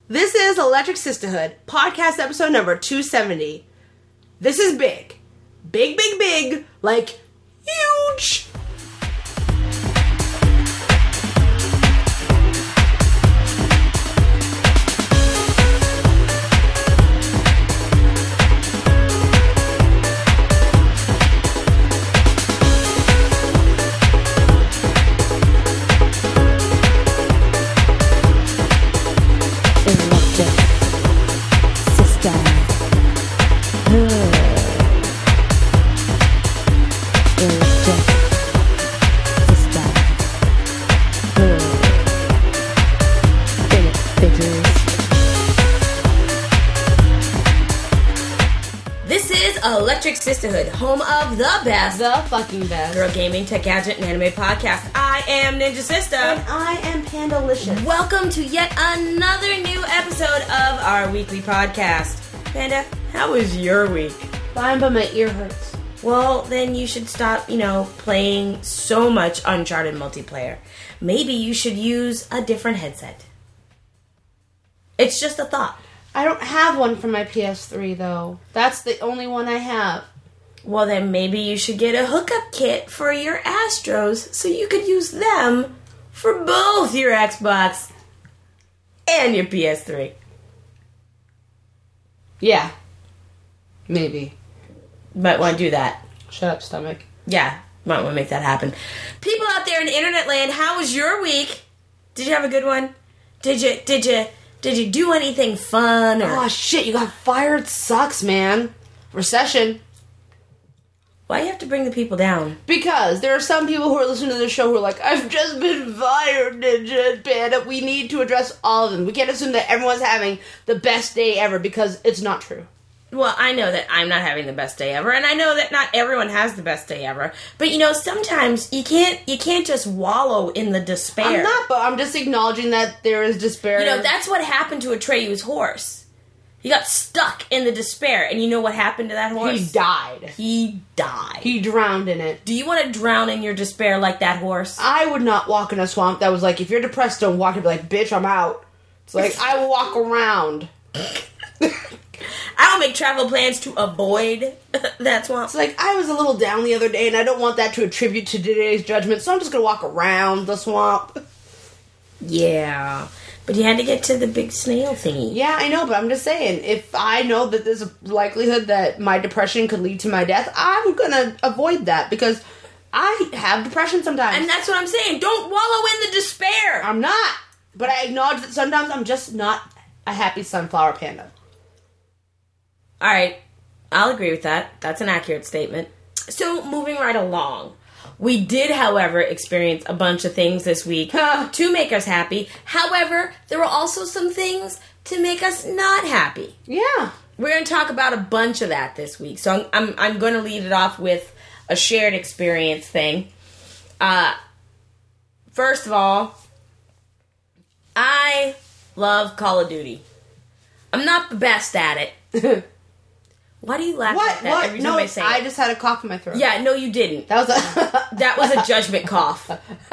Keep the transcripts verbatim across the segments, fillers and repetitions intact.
This is Electric Sisterhood, podcast episode number two seventy. This is big. Big, big, big. Like, huge. Electric Sisterhood, home of the best, the fucking best girl gaming, tech gadget, and anime podcast. I am Ninja Sister. And I am Pandalicious. Welcome to yet another new episode of our weekly podcast. Panda, how was your week? Fine, but my ear hurts. Well, then you should stop, you know, playing so much Uncharted multiplayer. Maybe you should use a different headset. It's just a thought. I don't have one for my P S three, though. That's the only one I have. Well, then maybe you should get a hookup kit for your Astros so you could use them for both your Xbox and your P S three. Yeah. Maybe. Might want to do that. Shut up, stomach. Yeah, might want to make that happen. People out there in internet land, how was your week? Did you have a good one? Did you, did you... Did you do anything fun? Or... Oh, shit, you got fired. Sucks, man. Recession. Why do you have to bring the people down? Because there are some people who are listening to this show who are like, I've just been fired, Ninja and Panda. We need to address all of them. We can't assume that everyone's having the best day ever because it's not true. Well, I know that I'm not having the best day ever, and I know that not everyone has the best day ever. But, you know, sometimes you can't you can't just wallow in the despair. I'm not, but I'm just acknowledging that there is despair. You know, that's what happened to Atreyu's horse. He got stuck in the despair, and you know what happened to that horse? He died. He died. He drowned in it. Do you want to drown in your despair like that horse? I would not walk in a swamp that was like, if you're depressed, don't walk. I'd be like, bitch, I'm out. It's like, I will walk around. I don't make travel plans to avoid that swamp. It's like, I was a little down the other day, and I don't want that to attribute to today's judgment, so I'm just going to walk around the swamp. Yeah. But you had to get to the big snail thingy. Yeah, I know, but I'm just saying, if I know that there's a likelihood that my depression could lead to my death, I'm going to avoid that, because I have depression sometimes. And that's what I'm saying. Don't wallow in the despair. I'm not. But I acknowledge that sometimes I'm just not a happy sunflower panda. All right, I'll agree with that. That's an accurate statement. So, moving right along. We did, however, experience a bunch of things this week to make us happy. However, there were also some things to make us not happy. Yeah. We're going to talk about a bunch of that this week. So, I'm I'm, I'm going to lead it off with a shared experience thing. Uh, first of all, I love Call of Duty. I'm not the best at it. Why do you laugh what? at that what? every no, time I say I it? just had a cough in my throat. Yeah, no, you didn't. That was a... that was a judgment cough.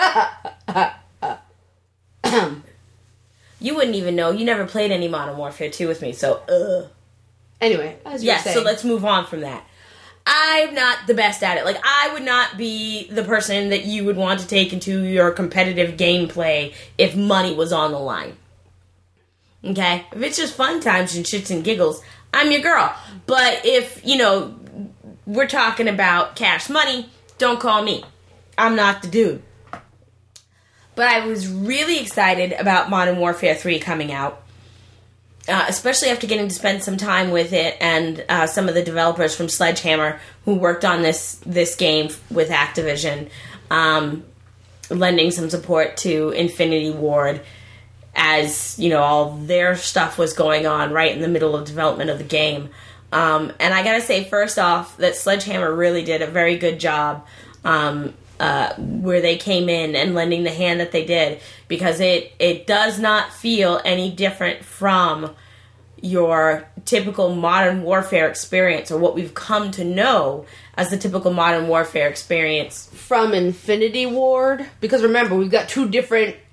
You wouldn't even know. You never played any Modern Warfare two with me, so, ugh. Anyway, as you were yeah, saying. so let's move on from that. I'm not the best at it. Like, I would not be the person that you would want to take into your competitive gameplay if money was on the line. Okay? If it's just fun times and shits and giggles, I'm your girl. But if, you know, we're talking about cash money, don't call me. I'm not the dude. But I was really excited about Modern Warfare three coming out. Uh, especially after getting to spend some time with it and uh, some of the developers from Sledgehammer who worked on this this game with Activision, um, lending some support to Infinity Ward as, you know, all their stuff was going on right in the middle of development of the game. Um, and I gotta say, first off, that Sledgehammer really did a very good job um, uh, where they came in and lending the hand that they did, because it, it does not feel any different from your typical Modern Warfare experience, or what we've come to know as the typical Modern Warfare experience. From Infinity Ward, because remember, we've got two different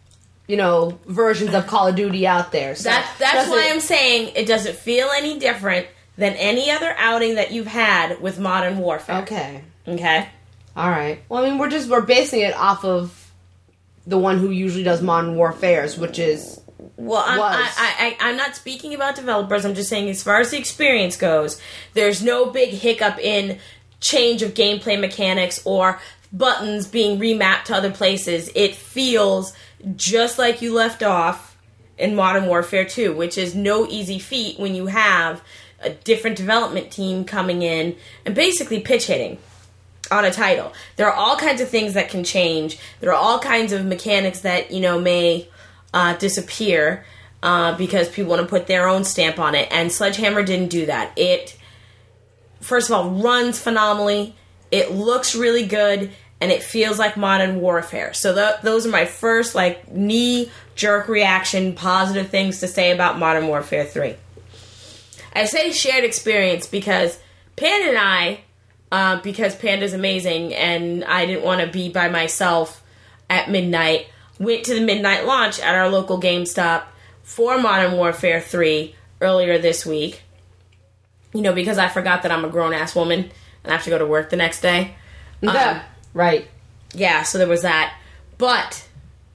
you know, versions of Call of Duty out there. So that, that's why I'm saying it doesn't feel any different than any other outing that you've had with Modern Warfare. Okay. Okay? All right. Well, I mean, we're just, we're basing it off of the one who usually does Modern Warfares, which is... Well, I'm, was. I, I, I'm not speaking about developers. I'm just saying as far as the experience goes, there's no big hiccup in change of gameplay mechanics or buttons being remapped to other places. It feels just like you left off in Modern Warfare two, which is no easy feat when you have a different development team coming in and basically pitch hitting on a title. There are all kinds of things that can change. There are all kinds of mechanics that, you know, may uh, disappear uh, because people want to put their own stamp on it. And Sledgehammer didn't do that. It, first of all, runs phenomenally. It looks really good. And it feels like Modern Warfare. So th- those are my first, like, knee-jerk reaction, positive things to say about Modern Warfare three. I say shared experience because Panda and I, uh, because Panda's amazing, and I didn't want to be by myself at midnight, went to the midnight launch at our local GameStop for Modern Warfare three earlier this week. You know, because I forgot that I'm a grown-ass woman and I have to go to work the next day. Yeah. Um, Right. Yeah, so there was that. But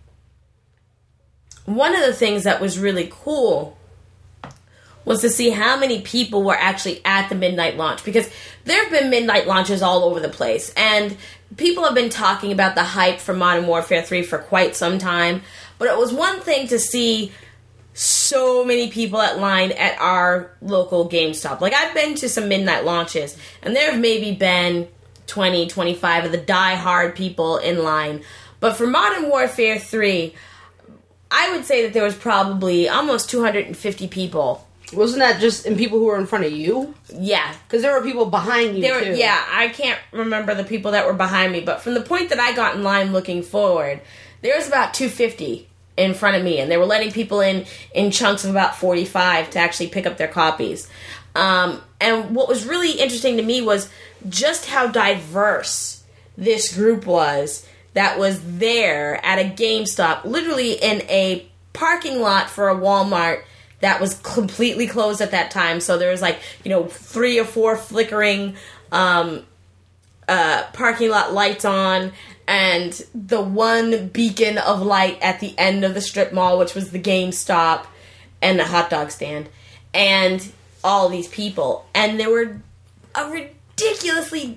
one of the things that was really cool was to see how many people were actually at the midnight launch. Because there have been midnight launches all over the place. And people have been talking about the hype for Modern Warfare three for quite some time. But it was one thing to see so many people at line at our local GameStop. Like, I've been to some midnight launches, and there have maybe been twenty, twenty-five of the die-hard people in line. But for Modern Warfare three, I would say that there was probably almost two hundred fifty people. Wasn't that just in people who were in front of you? Yeah. Because there were people behind you, there were, too. Yeah, I can't remember the people that were behind me, but from the point that I got in line looking forward, there was about two hundred fifty in front of me, and they were letting people in in chunks of about forty-five to actually pick up their copies. Um, and what was really interesting to me was just how diverse this group was that was there at a GameStop, literally in a parking lot for a Walmart that was completely closed at that time. So there was like, you know, three or four flickering um, uh, parking lot lights on, and the one beacon of light at the end of the strip mall, which was the GameStop and the hot dog stand, and all these people. And there were a ridiculously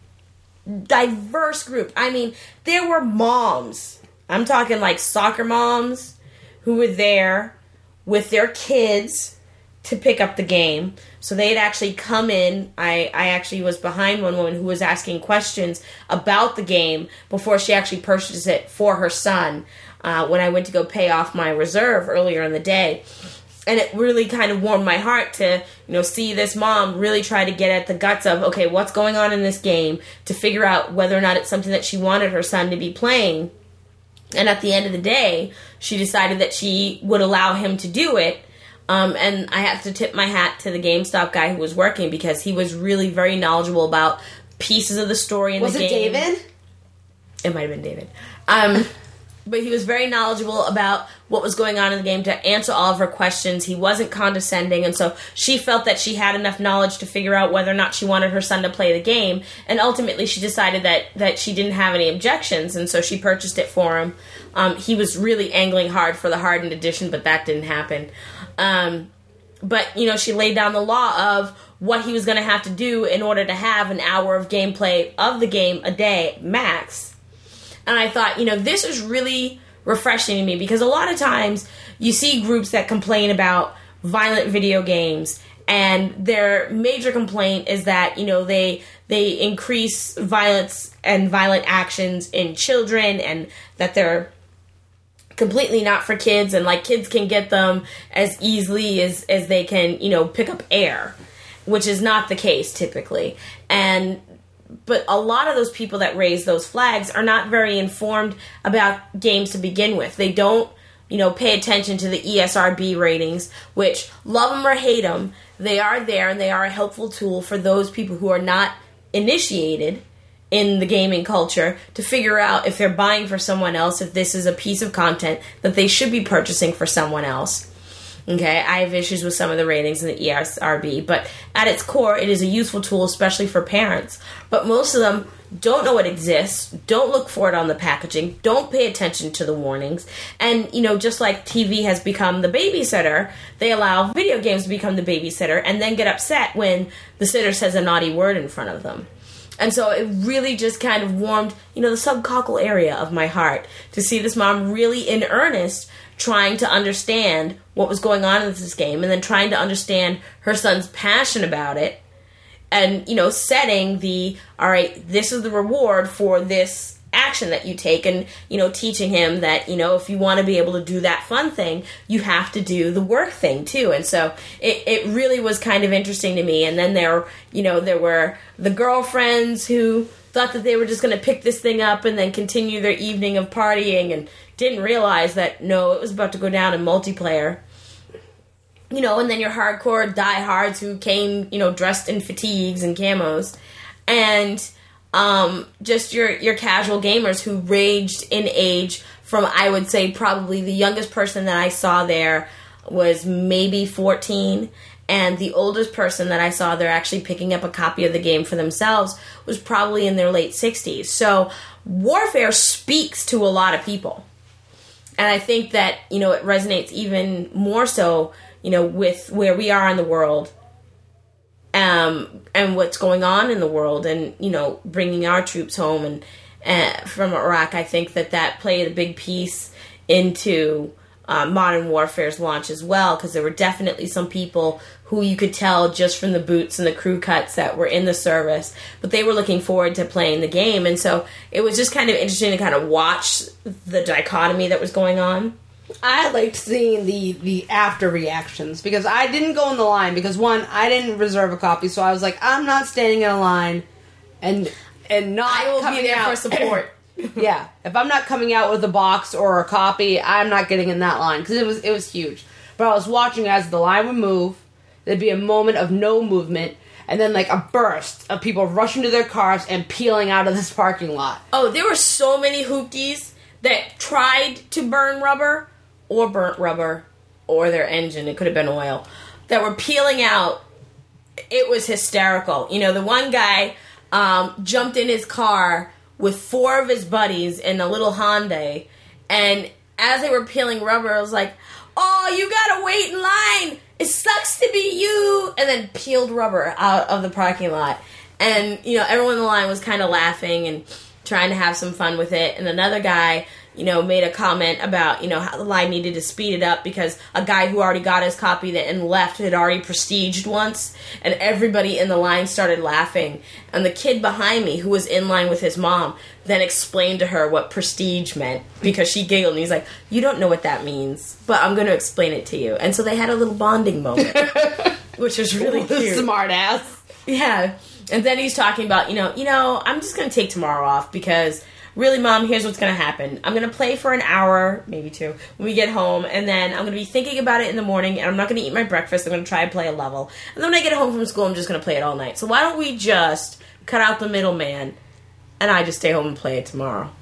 diverse group. I mean, there were moms. I'm talking like soccer moms who were there with their kids to pick up the game. So they had actually come in. I, I actually was behind one woman who was asking questions about the game before she actually purchased it for her son uh, when I went to go pay off my reserve earlier in the day. And it really kind of warmed my heart to, you know, see this mom really try to get at the guts of, okay, what's going on in this game, to figure out whether or not it's something that she wanted her son to be playing. And at the end of the day, she decided that she would allow him to do it. Um, and I have to tip my hat to the GameStop guy who was working, because he was really very knowledgeable about pieces of the story in was the game. Was it David? It might have been David. Um... But he was very knowledgeable about what was going on in the game to answer all of her questions. He wasn't condescending, and so she felt that she had enough knowledge to figure out whether or not she wanted her son to play the game. And ultimately, she decided that, that she didn't have any objections, and so she purchased it for him. Um, he was really angling hard for the hardened edition, but that didn't happen. Um, but, you know, she laid down the law of what he was going to have to do in order to have an hour of gameplay of the game a day, max. And I thought, you know, this is really refreshing to me, because a lot of times you see groups that complain about violent video games, and their major complaint is that, you know, they they increase violence and violent actions in children, and that they're completely not for kids, and like kids can get them as easily as, as they can, you know, pick up air, which is not the case typically. And But a lot of those people that raise those flags are not very informed about games to begin with. They don't, you know, pay attention to the E S R B ratings, which, love them or hate them, they are there, and they are a helpful tool for those people who are not initiated in the gaming culture to figure out if they're buying for someone else, if this is a piece of content that they should be purchasing for someone else. Okay, I have issues with some of the ratings in the E S R B, but at its core, it is a useful tool, especially for parents. But most of them don't know it exists, don't look for it on the packaging, don't pay attention to the warnings, and, you know, just like T V has become the babysitter, they allow video games to become the babysitter and then get upset when the sitter says a naughty word in front of them. And so it really just kind of warmed, you know, the subcockle area of my heart to see this mom really in earnest trying to understand what was going on in this game and then trying to understand her son's passion about it and, you know, setting the, all right, this is the reward for this action that you take and, you know, teaching him that, you know, if you want to be able to do that fun thing, you have to do the work thing too. And so it, it really was kind of interesting to me. And then there, you know, there were the girlfriends who thought that they were just going to pick this thing up and then continue their evening of partying and didn't realize that, no, it was about to go down in multiplayer. You know, and then your hardcore diehards who came, you know, dressed in fatigues and camos. And um, just your, your casual gamers who ranged in age from, I would say, probably the youngest person that I saw there was maybe fourteen. And the oldest person that I saw there actually picking up a copy of the game for themselves was probably in their late sixties. So Warfare speaks to a lot of people. And I think that, you know, it resonates even more so, you know, with where we are in the world um, and what's going on in the world and, you know, bringing our troops home and uh, from Iraq. I think that that played a big piece into uh, Modern Warfare's launch as well, because there were definitely some people who you could tell just from the boots and the crew cuts that were in the service, but they were looking forward to playing the game. And so it was just kind of interesting to kind of watch the dichotomy that was going on. I liked seeing the, the after reactions because I didn't go in the line because, one, I didn't reserve a copy, so I was like, I'm not standing in a line and and not I will coming be there out. for support. Yeah, if I'm not coming out with a box or a copy, I'm not getting in that line because it was it was huge. But I was watching as the line would move. There'd be a moment of no movement, and then like a burst of people rushing to their cars and peeling out of this parking lot. Oh, there were so many hoopties that tried to burn rubber, or burnt rubber, or their engine, it could have been oil, that were peeling out. It was hysterical. You know, the one guy um, jumped in his car with four of his buddies in a little Hyundai, and as they were peeling rubber, I was like, oh, you gotta wait in line! It sucks to be you! And then peeled rubber out of the parking lot. And, you know, everyone in the line was kind of laughing and trying to have some fun with it. And another guy, you know, made a comment about, you know, how the line needed to speed it up because a guy who already got his copy that and left had already prestiged once. And everybody in the line started laughing. And the kid behind me, who was in line with his mom, then explained to her what prestige meant because she giggled. And he's like, you don't know what that means, but I'm going to explain it to you. And so they had a little bonding moment, which was really cute. Smart ass. Yeah. And then he's talking about, you know, you know, I'm just going to take tomorrow off because really, Mom, here's what's going to happen. I'm going to play for an hour, maybe two, when we get home, and then I'm going to be thinking about it in the morning, and I'm not going to eat my breakfast. I'm going to try and play a level. And then when I get home from school, I'm just going to play it all night. So why don't we just cut out the middleman, and I just stay home and play it tomorrow?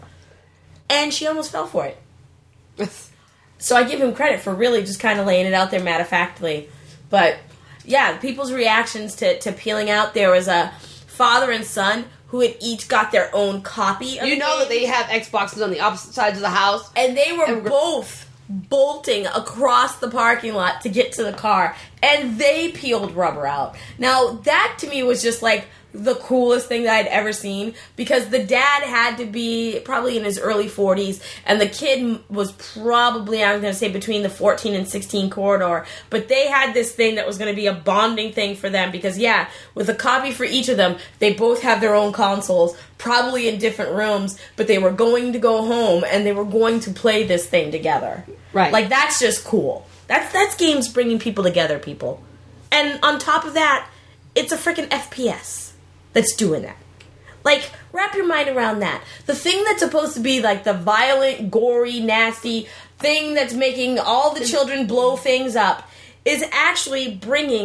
And she almost fell for it. So I give him credit for really just kind of laying it out there matter-of-factly. But, yeah, people's reactions to, to peeling out, there was a father and son who had each got their own copy of You the know game. that they have Xboxes on the opposite sides of the house. And they were And we're- both bolting across the parking lot to get to the car. And they peeled rubber out. Now, that to me was just like the coolest thing that I'd ever seen, because the dad had to be probably in his early forties, and the kid was probably, I'm going to say, between the fourteen and sixteen corridor, but they had this thing that was going to be a bonding thing for them, because yeah, with a copy for each of them, they both have their own consoles, probably in different rooms, but they were going to go home, and they were going to play this thing together. Right. Like, that's just cool. That's, that's games bringing people together, people. And on top of that, it's a freaking F P S that's doing that. Like, wrap your mind around that. The thing that's supposed to be like the violent, gory, nasty thing that's making all the children blow things up is actually bringing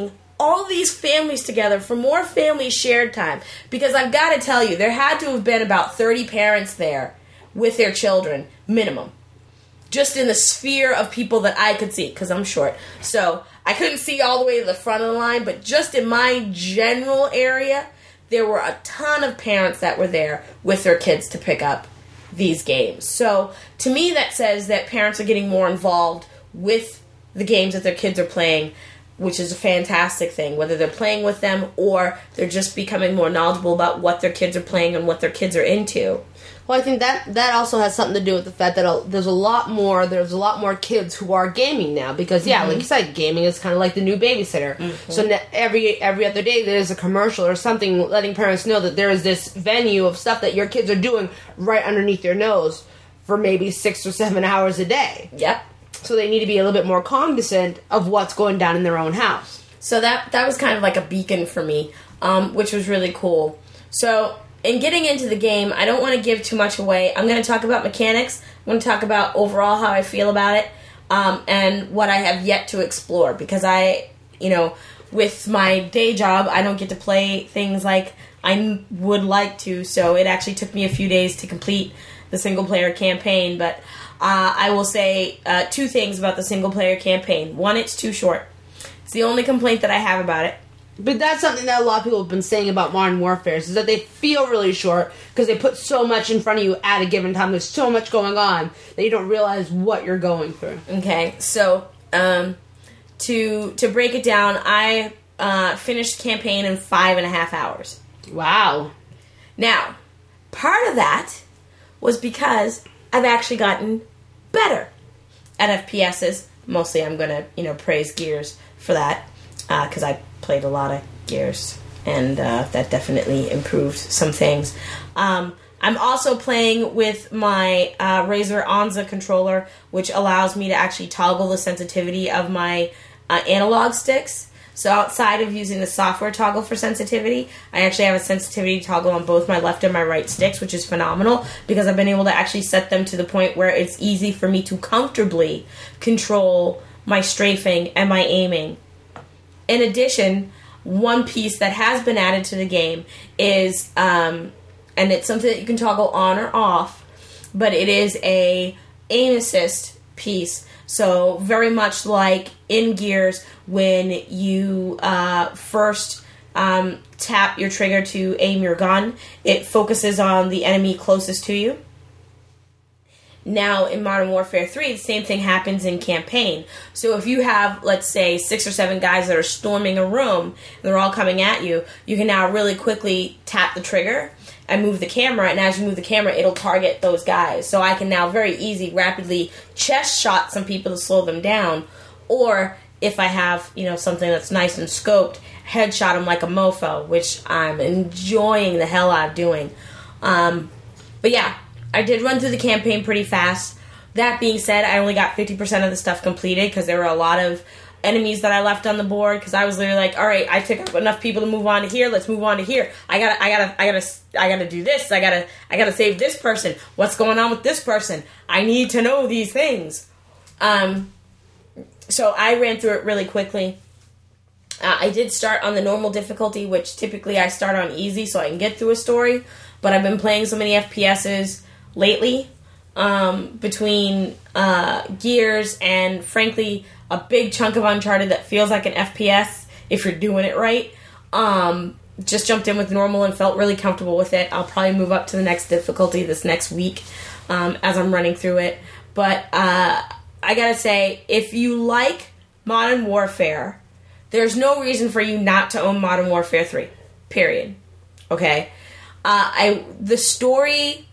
all these families together for more family shared time. Because I've got to tell you, there had to have been about thirty parents there with their children, minimum. Just in the sphere of people that I could see, because I'm short. So I couldn't see all the way to the front of the line, but just in my general area, there were a ton of parents that were there with their kids to pick up these games. So to me, that says that parents are getting more involved with the games that their kids are playing, which is a fantastic thing, whether they're playing with them or they're just becoming more knowledgeable about what their kids are playing and what their kids are into. Well, I think that that also has something to do with the fact that a, there's a lot more there's a lot more kids who are gaming now because yeah, mm-hmm. like you said, gaming is kind of like the new babysitter. Mm-hmm. So ne- every every other day there's a commercial or something letting parents know that there is this venue of stuff that your kids are doing right underneath their nose for maybe six or seven hours a day. Yep. So they need to be a little bit more cognizant of what's going down in their own house. So that that was kind of like a beacon for me, um, which was really cool. So in getting into the game, I don't want to give too much away. I'm going to talk about mechanics. I'm going to talk about overall how I feel about it, um, and what I have yet to explore. Because I, you know, with my day job, I don't get to play things like I would like to. So it actually took me a few days to complete the single-player campaign. But uh, I will say uh, two things about the single-player campaign. One, it's too short. It's the only complaint that I have about it. But that's something that a lot of people have been saying about Modern Warfare, is that they feel really short because they put so much in front of you at a given time. There's so much going on that you don't realize what you're going through. Okay, so um, to to break it down, I uh, finished the campaign in five and a half hours. Wow. Now, part of that was because I've actually gotten better at F P S's. Mostly I'm going to, you know, praise Gears for that because uh, I played a lot of Gears, and uh, that definitely improved some things. Um, I'm also playing with my uh, Razer Onza controller, which allows me to actually toggle the sensitivity of my uh, analog sticks. So outside of using the software toggle for sensitivity, I actually have a sensitivity toggle on both my left and my right sticks, which is phenomenal because I've been able to actually set them to the point where it's easy for me to comfortably control my strafing and my aiming. In addition, one piece that has been added to the game is, um, and it's something that you can toggle on or off, but it is a aim assist piece. So very much like in Gears, when you uh, first um, tap your trigger to aim your gun, it focuses on the enemy closest to you. Now, in Modern Warfare three, the same thing happens in campaign. So if you have, let's say, six or seven guys that are storming a room, and they're all coming at you, you can now really quickly tap the trigger and move the camera, and as you move the camera, it'll target those guys. So I can now very easy, rapidly chest shot some people to slow them down, or if I have, you know, something that's nice and scoped, headshot them like a mofo, which I'm enjoying the hell out of doing. Um, but yeah, I did run through the campaign pretty fast. That being said, I only got fifty percent of the stuff completed because there were a lot of enemies that I left on the board because I was literally like, all right, I took up enough people to move on to here. Let's move on to here. I gotta, I gotta, I gotta, I gotta do this. I gotta, I gotta save this person. What's going on with this person? I need to know these things. Um, so I ran through it really quickly. Uh, I did start on the normal difficulty, which typically I start on easy so I can get through a story. But I've been playing so many F P S's lately, um, between uh, Gears and, frankly, a big chunk of Uncharted that feels like an F P S if you're doing it right. Um, just jumped in with normal and felt really comfortable with it. I'll probably move up to the next difficulty this next week um, as I'm running through it. But uh, I gotta say, if you like Modern Warfare, there's no reason for you not to own Modern Warfare three. Period. Okay? Uh, I the story,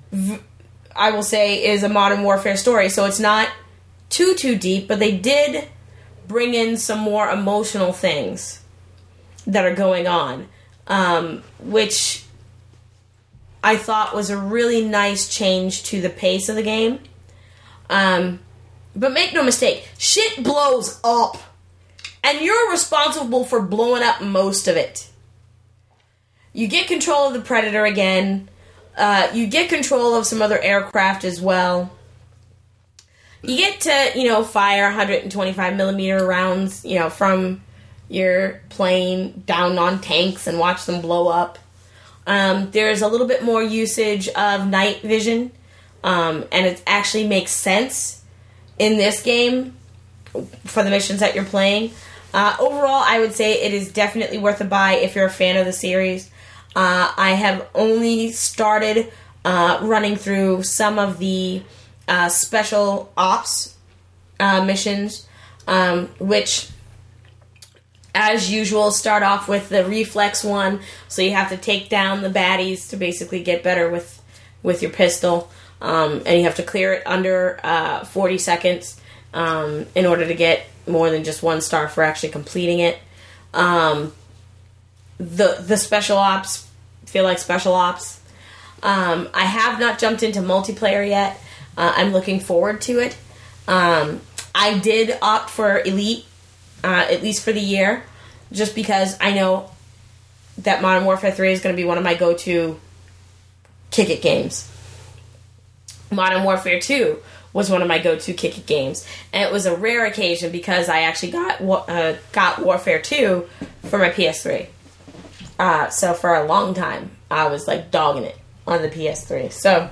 I will say, is a Modern Warfare story, so it's not too, too deep, but they did bring in some more emotional things that are going on, um, which I thought was a really nice change to the pace of the game. Um, but make no mistake, shit blows up, and you're responsible for blowing up most of it. You get control of the Predator again. Uh, you get control of some other aircraft as well. You get to, you know, fire one twenty-five millimeter rounds, you know, from you're playing down on tanks and watch them blow up. Um, there's a little bit more usage of night vision, um, and it actually makes sense in this game for the missions that you're playing. Uh, overall, I would say it is definitely worth a buy if you're a fan of the series. Uh, I have only started uh, running through some of the uh, special ops uh, missions, um, which, as usual, start off with the reflex one. So you have to take down the baddies to basically get better with with your pistol, um, and you have to clear it under uh, forty seconds um, in order to get more than just one star for actually completing it. Um, the the special ops feel like special ops. Um, I have not jumped into multiplayer yet. Uh, I'm looking forward to it. Um, I did opt for Elite, uh, at least for the year, just because I know that Modern Warfare three is going to be one of my go-to kick-it games. Modern Warfare two was one of my go-to kick-it games, and it was a rare occasion because I actually got uh, got Warfare two for my P S three. Uh, so for a long time, I was like dogging it on the P S three. So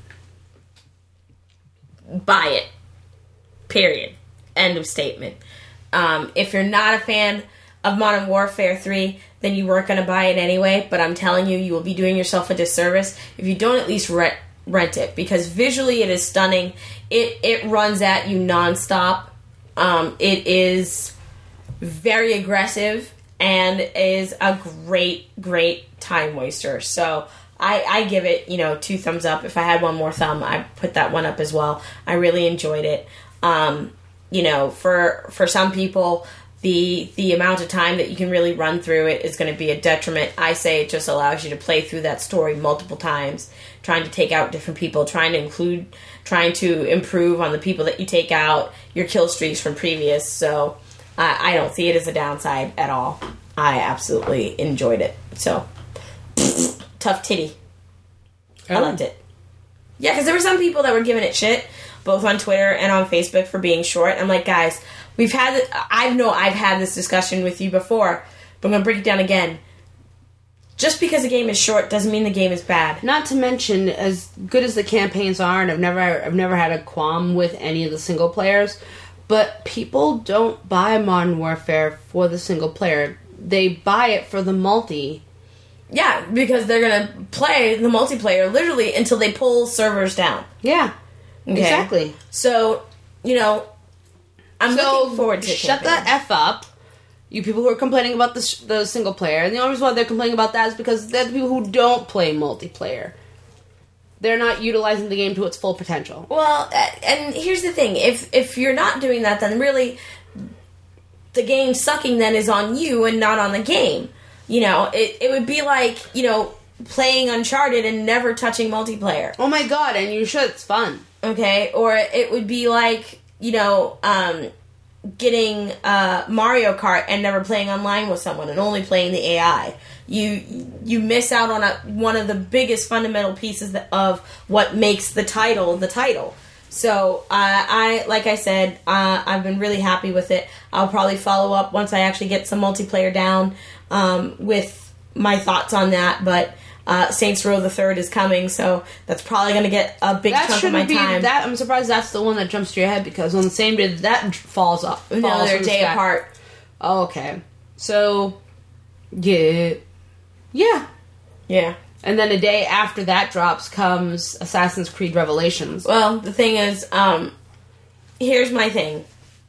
buy it. Period. End of statement. Um, if you're not a fan of Modern Warfare three, then you weren't going to buy it anyway, but I'm telling you, you will be doing yourself a disservice if you don't at least rent, rent it, because visually it is stunning. It, it runs at you nonstop. Um, it is very aggressive and is a great, great time waster. So I, I give it, you know, two thumbs up. If I had one more thumb, I'd put that one up as well. I really enjoyed it. Um, you know, for for some people, the the amount of time that you can really run through it is going to be a detriment. I say it just allows you to play through that story multiple times, trying to take out different people, trying to include, trying to improve on the people that you take out, your kill streaks from previous. So uh, I don't see it as a downside at all. I absolutely enjoyed it. So, tough titty. Oh. I loved it. Yeah, because there were some people that were giving it shit, both on Twitter and on Facebook, for being short. I'm like, guys, we've had, I know I've had this discussion with you before, but I'm going to break it down again. Just because a game is short doesn't mean the game is bad. Not to mention, as good as the campaigns are, and I've never, I've never had a qualm with any of the single players, but people don't buy Modern Warfare for the single player. They buy it for the multi. Yeah, because they're going to play the multiplayer literally until they pull servers down. Yeah. Okay. Exactly. So, you know, I'm so looking forward to it. Shut the F up, you people who are complaining about the, sh- the single player. And the only reason why they're complaining about that is because they're the people who don't play multiplayer. They're not utilizing the game to its full potential. Well, and here's the thing. If if you're not doing that, then really the game sucking then is on you and not on the game. You know, it, it would be like, you know, playing Uncharted and never touching multiplayer. Oh my god, and you should. It's fun. Okay, or it would be like, you know, um, getting uh, Mario Kart and never playing online with someone and only playing the A I. You you miss out on a, one of the biggest fundamental pieces of what makes the title the title. So, uh, I like I said, uh, I've been really happy with it. I'll probably follow up once I actually get some multiplayer down um, with my thoughts on that, but Uh, Saints Row the Third is coming, so that's probably going to get a big that chunk of my be, time. That I'm surprised that's the one that jumps to your head, because on the same day that falls up. Falls no, they're a day sky. apart. Oh, okay. So, yeah. Yeah. Yeah. And then a day after that drops comes Assassin's Creed Revelations. Well, the thing is, um, here's my thing.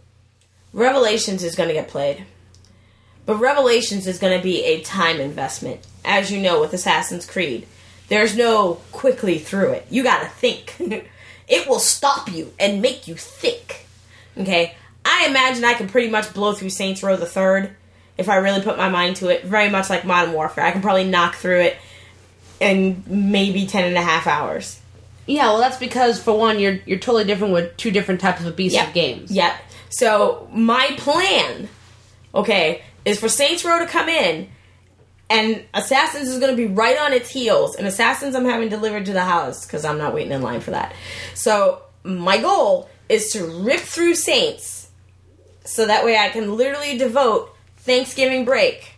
Revelations is going to get played. But Revelations is going to be a time investment. As you know, with Assassin's Creed, there's no quickly through it. You gotta think. It will stop you and make you think. Okay? I imagine I can pretty much blow through Saints Row the Third if I really put my mind to it. Very much like Modern Warfare. I can probably knock through it in maybe ten and a half hours. Yeah, well, that's because, for one, you're you're totally different with two different types of beasts yep. of games. Yep. So, my plan, okay, is for Saints Row to come in, and Assassins is going to be right on its heels. And Assassins I'm having delivered to the house because I'm not waiting in line for that. So my goal is to rip through Saints so that way I can literally devote Thanksgiving break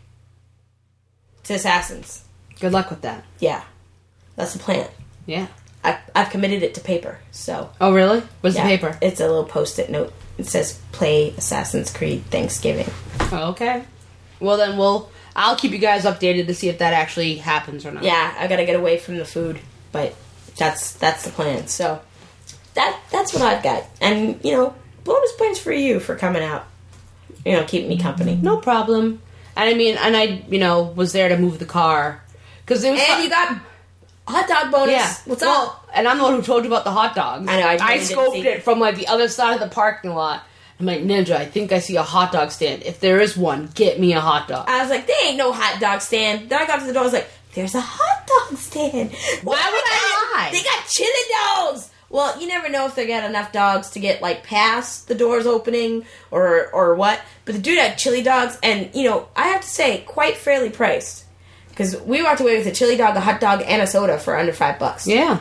to Assassins. Good luck with that. Yeah. That's the plan. Yeah. I, I've committed it to paper, so. Oh, really? What's yeah, the paper? It's a little post-it note. It says, play Assassin's Creed Thanksgiving. Oh, okay. Well, then we'll... I'll keep you guys updated to see if that actually happens or not. Yeah, I gotta get away from the food, but that's that's the plan. So, that that's what I've got. And, you know, bonus points for you for coming out. You know, keeping me company. No problem. And I mean, and I, you know, was there to move the car. Cause it was and fun. you got hot dog bonus. Yeah. What's well, up? And I'm the one who told you about the hot dogs. I know. I, I really scoped didn't see. it from like the other side of the parking lot. I'm like, Ninja, I think I see a hot dog stand. If there is one, get me a hot dog. I was like, there ain't no hot dog stand. Then I got to the door, I was like, there's a hot dog stand. Why Oh would my I God, lie? They got chili dogs. Well, you never know if they got enough dogs to get, like, past the doors opening or or what. But the dude had chili dogs, and, you know, I have to say, quite fairly priced. Because we walked away with a chili dog, a hot dog, and a soda for under five bucks. Yeah.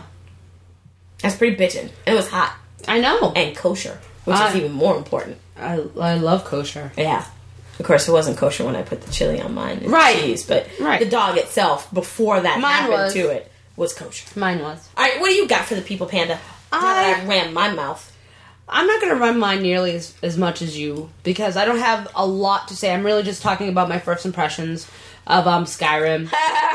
That's pretty bitchin'. It was hot. I know. And kosher, which I- is even more important. I, I love kosher. Yeah. Of course, it wasn't kosher when I put the chili on mine and Right. cheese, but Right. the dog itself, before that Mine happened was. to it, was kosher. Mine was. All right, what do you got for the people, Panda? Now that I- I ran my mouth. I'm not going to run mine nearly as, as much as you because I don't have a lot to say. I'm really just talking about my first impressions of um Skyrim.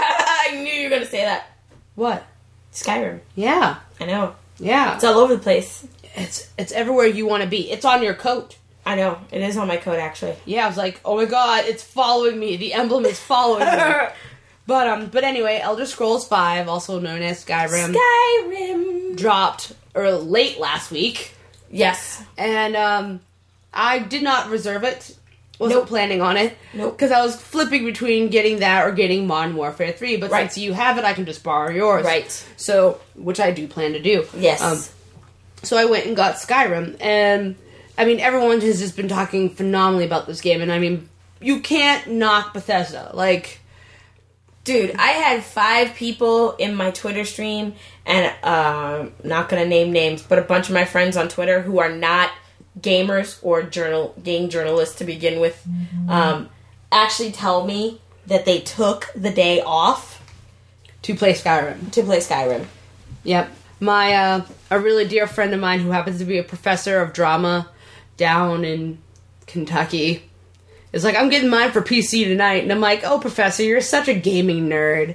I knew you were going to say that. What? Skyrim. Yeah. I know. Yeah. It's all over the place. It's it's everywhere you want to be. It's on your coat. I know. It is on my coat, actually. Yeah, I was like, oh my god, it's following me. The emblem is following me. But um, but anyway, Elder Scrolls five, also known as Skyrim, Skyrim. dropped or late last week, Yes. and um, I did not reserve it. Wasn't Nope. planning on it. Nope. Because I was flipping between getting that or getting Modern Warfare three. But Right. since you have it, I can just borrow yours. Right. So, which I do plan to do. Yes. Um, so I went and got Skyrim, and I mean, everyone has just been talking phenomenally about this game, and I mean, you can't knock Bethesda. Like, Dude, I had five people in my Twitter stream, and uh, not gonna name names, but a bunch of my friends on Twitter who are not gamers or journal game journalists to begin with, um, actually tell me that they took the day off to play Skyrim. to play Skyrim. Yep. My, uh, a really dear friend of mine who happens to be a professor of drama down in Kentucky is like, I'm getting mine for P C tonight. And I'm like, oh, professor, you're such a gaming nerd.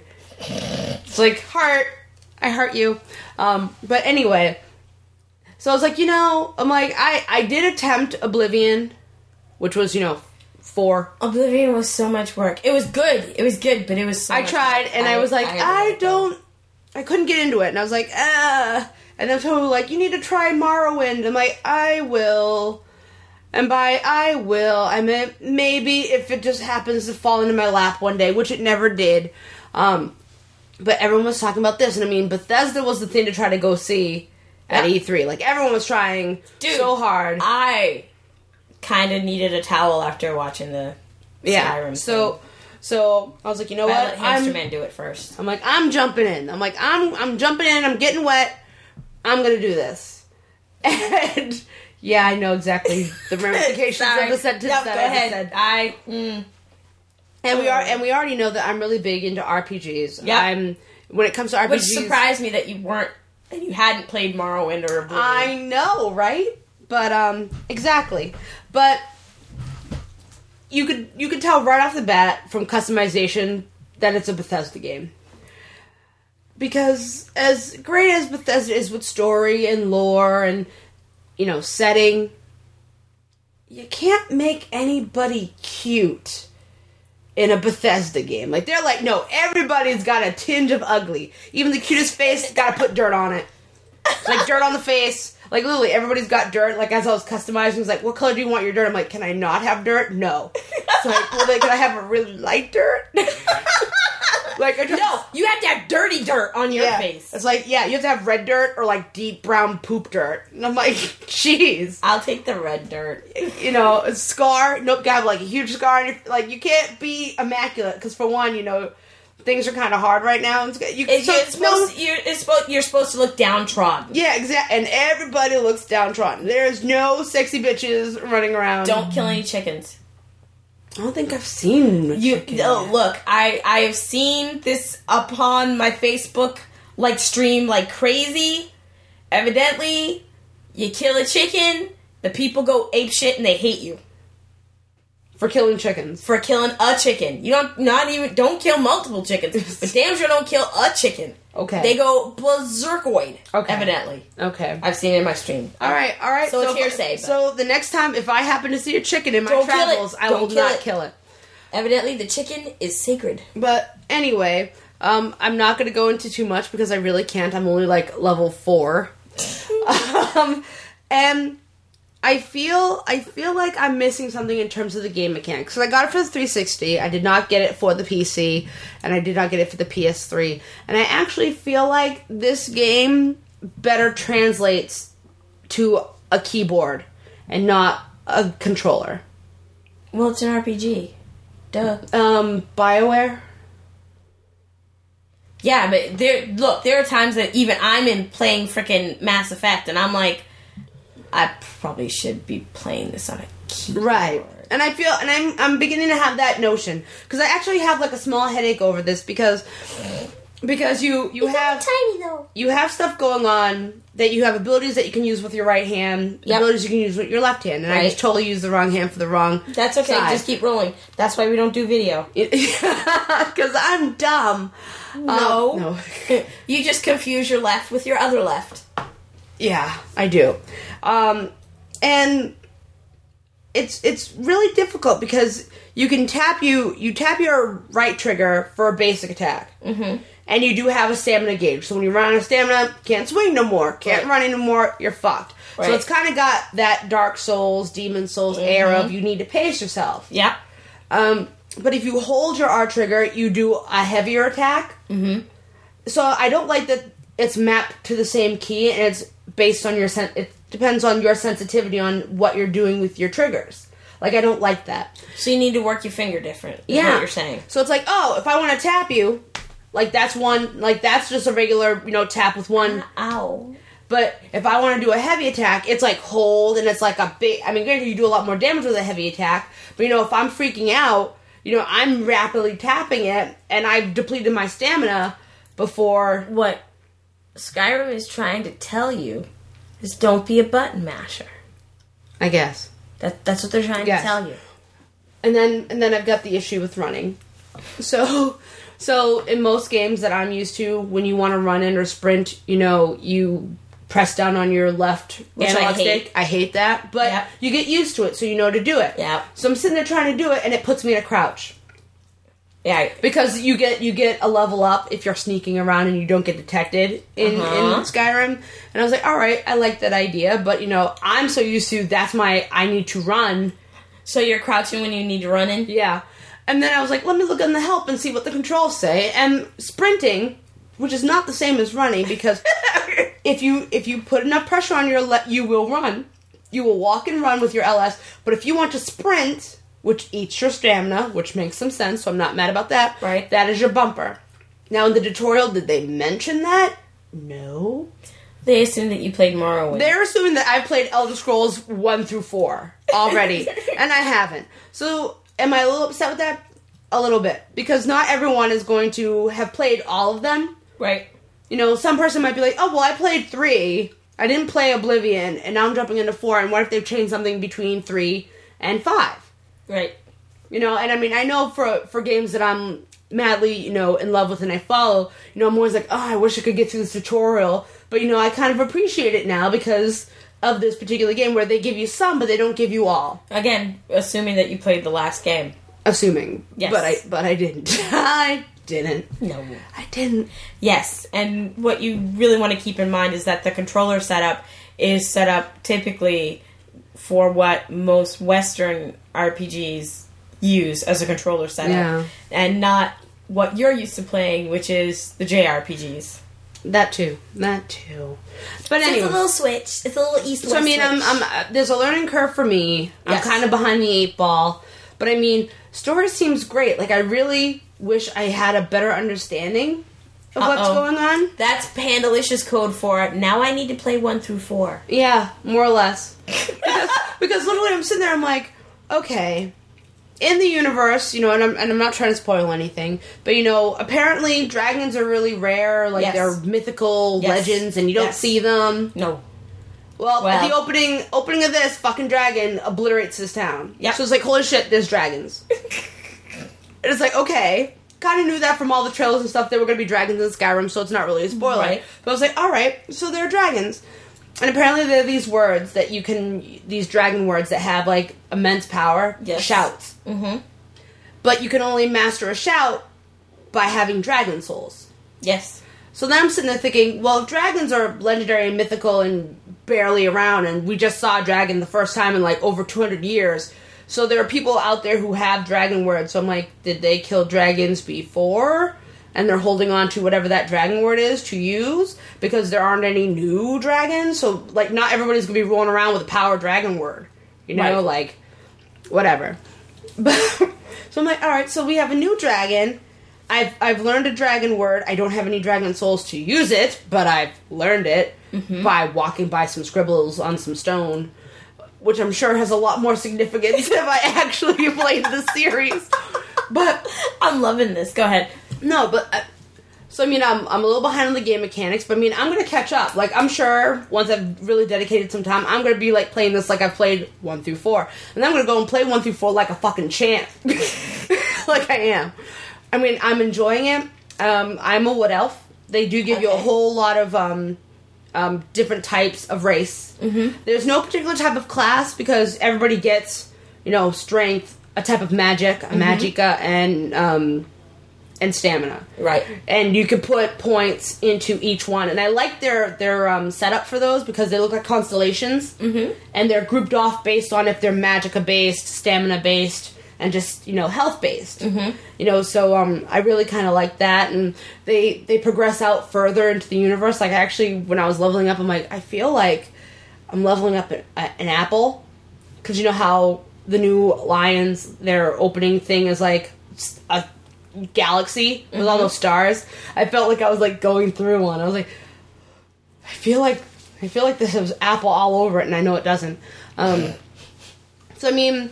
It's like, heart. I heart you. Um, but anyway, so I was like, you know, I'm like, I, I did attempt Oblivion, which was, you know, four. Oblivion was so much work. It was good. It was good, but it was so I much tried, work. and I, was like, had I, to let it go. don't, I couldn't get into it. And I was like, ah. And then someone was like, you need to try Morrowind. I'm like, I will. And by I will, I meant maybe if it just happens to fall into my lap one day, which it never did. Um, but everyone was talking about this, and I mean, Bethesda was the thing to try to go see at Yeah. E three. Like, everyone was trying Dude, so hard. I kind of needed a towel after watching the yeah. Skyrim So, thing. so I was like, you know But I what? let I'm, Hamsterman do it first. I'm like, I'm jumping in. I'm like, I'm I'm jumping in. I'm getting wet. I'm gonna do this. And yeah, I know exactly the ramifications Sorry. of the sentence Yep, that go I ahead. just said. I mm. And we are, and we already know that I'm really big into R P Gs. Yep. I'm when it comes to R P Gs. Which surprised me that you weren't, that you hadn't played Morrowind or Oblivion. I know, right? But um, exactly. But you could you could tell right off the bat from customization that it's a Bethesda game. Because as great as Bethesda is with story and lore and, you know, setting, you can't make anybody cute in a Bethesda game. Like, they're like, no, everybody's got a tinge of ugly. Even the cutest face, gotta put dirt on it. It's like dirt on the face. Like, literally, everybody's got dirt. Like, as I was customizing, it's like, what color do you want your dirt? I'm like, can I not have dirt? No. It's like, well, then, can I have a really light dirt? Like, I just... No, you have to have dirty dirt on your yeah. face. It's like, yeah, you have to have red dirt or, like, deep brown poop dirt. And I'm like, jeez. I'll take the red dirt. You know, a scar. Nope, you have, like, a huge scar. On your, like, you can't be immaculate. Because, for one, you know, things are kind of hard right now. It's, you, It's, so, it's supposed, no, you're, it's supposed, you're supposed to look downtrodden. yeah, exactly. And everybody looks downtrodden. There's no sexy bitches running around. Don't kill any chickens. I don't think I've seen a You chicken oh, yet. look, I I have seen this upon my Facebook like stream like crazy. Evidently, you kill a chicken, the people go ape shit and they hate you For killing chickens. for killing a chicken. You don't not even don't kill multiple chickens, but damn sure don't kill a chicken. Okay. They go berserkoid. Okay. Evidently, Okay. I've seen it in my stream. All right, all right. So it's if- hearsay, but- So the next time, if I happen to see a chicken in my Don't kill it. travels, I Don't will kill not it. kill it. Evidently, the chicken is sacred. But anyway, um, I'm not going to go into too much because I really can't. I'm only like level four, um, and I feel I feel like I'm missing something in terms of the game mechanics. So I got it for the three sixty. I did not get it for the P C, and I did not get it for the P S three. And I actually feel like this game better translates to a keyboard and not a controller. Well, it's an R P G. Duh. Um, BioWare. Yeah, but there. Look, there are times that even I'm in playing freaking Mass Effect, and I'm like, I probably should be playing this on a keyboard. Right. And I feel, and I'm I'm beginning to have that notion because I actually have like a small headache over this because because you you It's have tiny though. you have stuff going on that you have abilities that you can use with your right hand, Yep. abilities you can use with your left hand, and I Right. just totally used the wrong hand for the wrong. That's okay. side. Just keep rolling. That's why we don't do video. Because I'm dumb. No. Um, no. You just confuse your left with your other left. Yeah, I do. Um, and it's it's really difficult because you can tap you you tap your right trigger for a basic attack, mm-hmm. and you do have a stamina gauge. So when you run out of stamina, can't swing no more, can't Right. run anymore, you're fucked. Right. So it's kind of got that Dark Souls, Demon Souls Mm-hmm. air of you need to pace yourself. Yep. Um, but if you hold your R trigger, you do a heavier attack. Mm-hmm. So I don't like that it's mapped to the same key, and it's based on your sen- it depends on your sensitivity on what you're doing with your triggers. Like, I don't like that. So you need to work your finger different. Is Yeah. what you're saying. So it's like, oh, if I want to tap you, like that's one, like that's just a regular, you know, tap with one. Ow. But if I want to do a heavy attack, it's like hold, and it's like a big. I mean, granted, you do a lot more damage with a heavy attack, but you know, if I'm freaking out, you know, I'm rapidly tapping it, and I've depleted my stamina before. What Skyrim is trying to tell you is don't be a button masher. I guess. That that's what they're trying Yes. to tell you. And then and then I've got the issue with running. So so in most games that I'm used to, when you want to run in or sprint, you know, you press down on your left Which I analog hate. stick. I hate that. But Yep. you get used to it, so you know to do it. Yep. So I'm sitting there trying to do it, and it puts me in a crouch. Yeah. Because you get you get a level up if you're sneaking around and you don't get detected in, Uh-huh. in Skyrim. And I was like, all right, I like that idea, but you know, I'm so used to that's my I need to run. So you're crouching when you need to run in? Yeah. And then I was like, let me look on the help and see what the controls say. And sprinting, which is not the same as running, because if you if you put enough pressure on your le- you will run. You will walk and run with your L S. But if you want to sprint, which eats your stamina, which makes some sense, so I'm not mad about that. Right. That is your bumper. Now, in the tutorial, did they mention that? No. They assume that you played Morrowind. They're assuming that I've played Elder Scrolls one through four already, and I haven't. So, am I a little upset with that? A little bit. Because not everyone is going to have played all of them. Right. You know, some person might be like, oh, well, I played three. I didn't play Oblivion, and now I'm jumping into four, and what if they've changed something between three and five? Right. You know, and I mean, I know for for games that I'm madly, you know, in love with and I follow, you know, I'm always like, oh, I wish I could get through this tutorial. But, you know, I kind of appreciate it now because of this particular game where they give you some, but they don't give you all. Again, assuming that you played the last game. Assuming. Yes. But I, but I didn't. I didn't. No. I didn't. Yes, and what you really want to keep in mind is that the controller setup is set up typically for what most Western R P Gs use as a controller setup, Yeah. and not what you're used to playing, which is the J R P Gs. That too. That too. But So anyway. it's a little switch. It's a little east. So I mean, I'm, I'm uh, there's a learning curve for me. Yes. I'm kind of behind the eight ball, but I mean, story seems great. Like I really wish I had a better understanding of what's Uh-oh. going on. That's Pandalicious code for now. I need to play one through four. Yeah, more or less. because, because literally, I'm sitting there. I'm like, okay, in the universe, you know, and I'm, and I'm not trying to spoil anything, but, you know, apparently dragons are really rare. Like, Yes. they're mythical Yes. legends, and you don't Yes. see them. No. Well, Well. the opening opening of this, fucking dragon obliterates this town. Yep. So it's like, holy shit, there's dragons. It's like, okay, kind of knew that from all the trailers and stuff, there were going to be dragons in Skyrim, so it's not really a spoiler. Right. But I was like, alright, so there are dragons. And apparently there are these words that you can, these dragon words that have, like, immense power. Yes. Shouts. Mm-hmm. But you can only master a shout by having dragon souls. Yes. So then I'm sitting there thinking, well, if dragons are legendary and mythical and barely around, and we just saw a dragon the first time in, like, over two hundred years, so there are people out there who have dragon words. So I'm like, did they kill dragons before? And they're holding on to whatever that dragon word is to use? Because there aren't any new dragons? So, like, not everybody's going to be rolling around with a power dragon word. You know, Right. like, whatever. But so I'm like, alright, so we have a new dragon. I've I've learned a dragon word. I don't have any dragon souls to use it, but I've learned it Mm-hmm. by walking by some scribbles on some stone, which I'm sure has a lot more significance if I actually played the series. But I'm loving this. Go ahead. no, but uh, so I mean, I'm I'm a little behind on the game mechanics, but I mean, I'm gonna catch up. Like, I'm sure once I've really dedicated some time, I'm gonna be like playing this like I've played one through four, and then I'm gonna go and play one through four like a fucking champ, like I am. I mean, I'm enjoying it. Um, I'm a wood elf. They do give you a Okay. whole lot of um, um, different types of race. Mm-hmm. There's no particular type of class because everybody gets, you know, strength, a type of magic, a magicka, and um, and stamina. Right. And you can put points into each one. And I like their their um, setup for those because they look like constellations, mm-hmm. and they're grouped off based on if they're magicka based, stamina based, and just, you know, health based. Mm-hmm. You know, so um, I really kind of like that. And they they progress out further into the universe. Like, I actually, when I was leveling up, I'm like, I feel like I'm leveling up an, an apple, because you know how the new Lions, their opening thing is like a galaxy with mm-hmm. all those stars. I felt like I was like going through one. I was like, I feel like I feel like this has apple all over it, and I know it doesn't. Um, so I mean,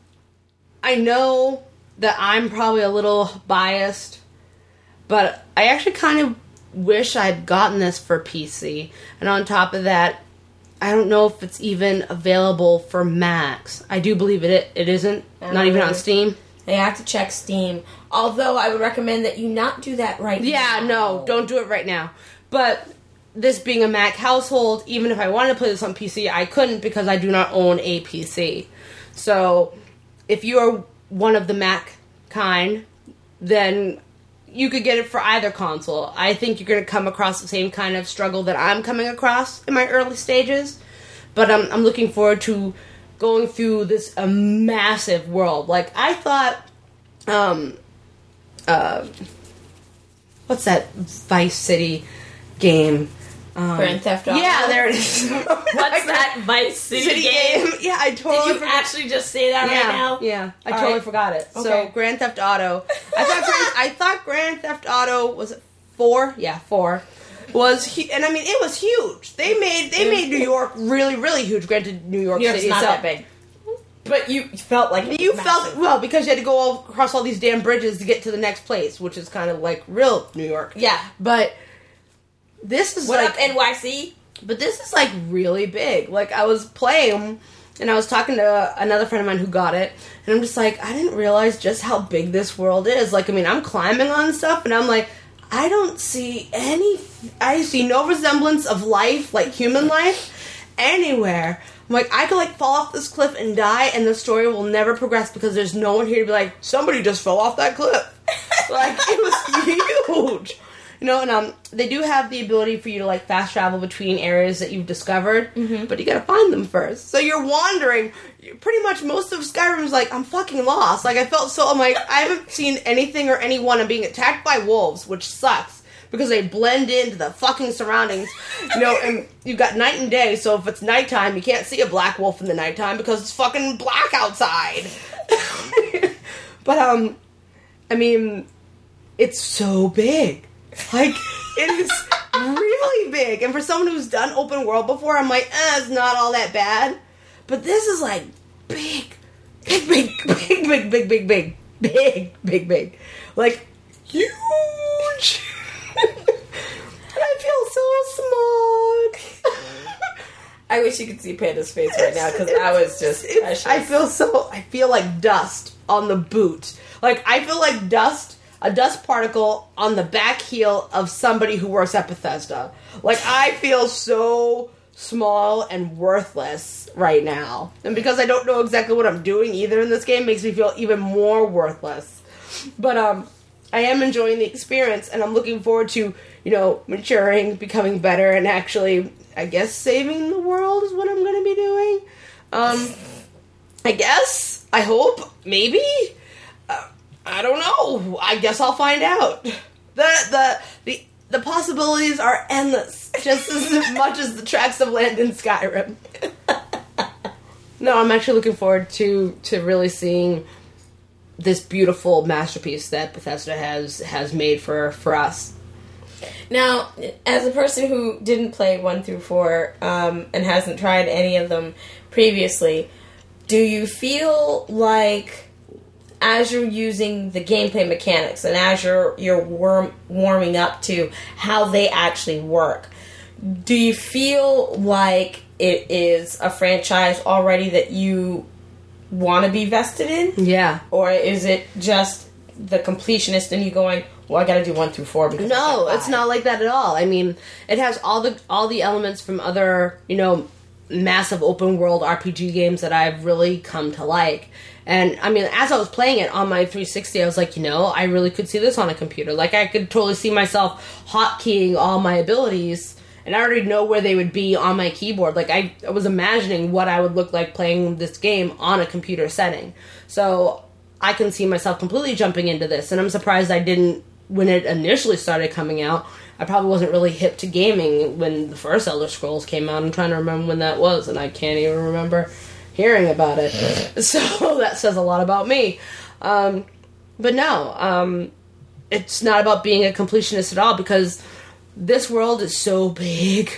I know that I'm probably a little biased, but I actually kind of wish I'd gotten this for P C. And on top of that, I don't know if it's even available for Macs. I do believe it it isn't. Not even on Steam. They have to check Steam. Although I would recommend that you not do that right Yeah, now. no, don't do it right now. But this being a Mac household, even if I wanted to play this on P C, I couldn't because I do not own a P C. So if you're one of the Mac kind, then you could get it for either console. I think you're going to come across the same kind of struggle that I'm coming across in my early stages. But I'm, I'm looking forward to going through this uh, massive world. Like, I thought, um, uh, what's that Vice City game? Um, Grand Theft Auto. Yeah, there it is. What's that Vice City, City game? game? Yeah, I totally Did you forgot. actually just say that yeah, right now? Yeah, I All totally right. forgot it. Okay. So, Grand Theft Auto. I thought Grand, I thought Grand Theft Auto was it four. Yeah, four was, hu- and I mean it was huge. They made they made New York really really huge. Granted, New York New York's City not itself. that big. But you felt like it You was felt massive. well because you had to go all across all these damn bridges to get to the next place, which is kind of like real New York. Yeah. But this is What like up, N Y C? But this is, like, really big. Like, I was playing, and I was talking to another friend of mine who got it, and I'm just like, I didn't realize just how big this world is. Like, I mean, I'm climbing on stuff, and I'm like, I don't see any... I see no resemblance of life, like human life, anywhere. I'm like, I could, like, fall off this cliff and die, and the story will never progress because there's no one here to be like, somebody just fell off that cliff. Like, it was huge. You know, and um, they do have the ability for you to, like, fast travel between areas that you've discovered, mm-hmm. but you gotta find them first. So you're wandering. Pretty much most of Skyrim's like, I'm fucking lost. Like, I felt so, I'm like, I haven't seen anything or anyone. I'm being attacked by wolves, which sucks, because they blend into the fucking surroundings. You know, and you've got night and day, so if it's nighttime, you can't see a black wolf in the nighttime because it's fucking black outside. But, um, I mean, it's so big. Like, it is really big. And for someone who's done open world before, I'm like, eh, it's not all that bad. But this is, like, big, big, big, big, big, big, big, big, big, big, big, like huge. I feel so small. I wish you could see Panda's face right now because that was just precious. I feel so. I feel like dust on the boot. Like I feel like dust, a dust particle on the back heel of somebody who works at Bethesda. Like I feel so small and worthless right now, and because I don't know exactly what I'm doing either in this game, makes me feel even more worthless. But um, I am enjoying the experience, and I'm looking forward to, you know, maturing, becoming better, and actually, I guess, saving the world is what I'm going to be doing. Um, I guess. I hope. Maybe. Uh, I don't know. I guess I'll find out. The the the the possibilities are endless, just as much as the tracts of land in Skyrim. No, I'm actually looking forward to to really seeing this beautiful masterpiece that Bethesda has has made for for us. Now, as a person who didn't play one through four um, and hasn't tried any of them previously, do you feel like as you're using the gameplay mechanics and as you're, you're warm, warming up to how they actually work, do you feel like it is a franchise already that you want to be vested in? Yeah. Or is it just the completionist and you going, well, I gotta do one through four because no, it's not like that at all. I mean, it has all the all the elements from other, you know, massive open world R P G games that I've really come to like. And I mean, as I was playing it on my three sixty, I was like, you know, I really could see this on a computer. Like, I could totally see myself hotkeying all my abilities, and I already know where they would be on my keyboard. Like, I, I was imagining what I would look like playing this game on a computer setting. So I can see myself completely jumping into this, and I'm surprised I didn't. When it initially started coming out, I probably wasn't really hip to gaming when the first Elder Scrolls came out. I'm trying to remember when that was, and I can't even remember hearing about it. So that says a lot about me. Um, but no, um, it's not about being a completionist at all, because this world is so big.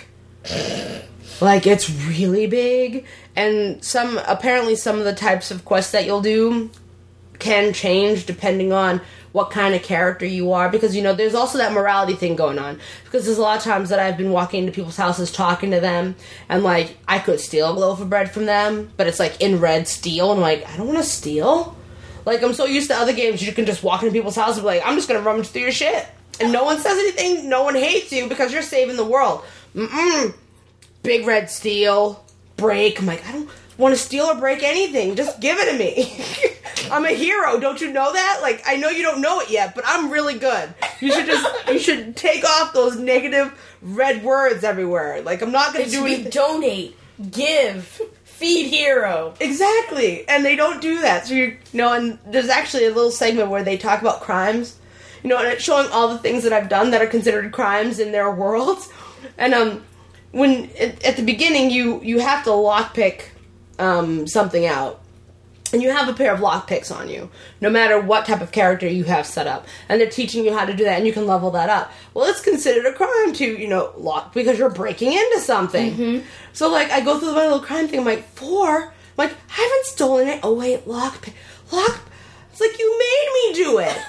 Like, it's really big. And some apparently some of the types of quests that you'll do can change depending on what kind of character you are, because, you know, there's also that morality thing going on, because there's a lot of times that I've been walking into people's houses talking to them, and, like, I could steal a loaf of bread from them, but it's, like, in red steel, and I'm like, I don't want to steal. Like, I'm so used to other games, you can just walk into people's houses and be like, I'm just going to rummage through your shit, and no one says anything, no one hates you, because you're saving the world. Mm-mm. Big red steel, break, I'm like, I don't want to steal or break anything, just give it to me. I'm a hero, don't you know that? Like, I know you don't know it yet, but I'm really good. You should just, you should take off those negative red words everywhere. Like, I'm not going to do anything. Donate, give, feed hero. Exactly, and they don't do that. So, you you know, and there's actually a little segment where they talk about crimes, you know, and it's showing all the things that I've done that are considered crimes in their world. And, um, when, at, at the beginning, you, you have to lockpick, um, something out. And you have a pair of lockpicks on you, no matter what type of character you have set up. And they're teaching you how to do that, and you can level that up. Well, it's considered a crime to, you know, lock, because you're breaking into something. Mm-hmm. So, like, I go through my little crime thing, I'm like, four? I'm like, I haven't stolen it. Oh, wait, lockpick. Lock. It's like, you made me do it.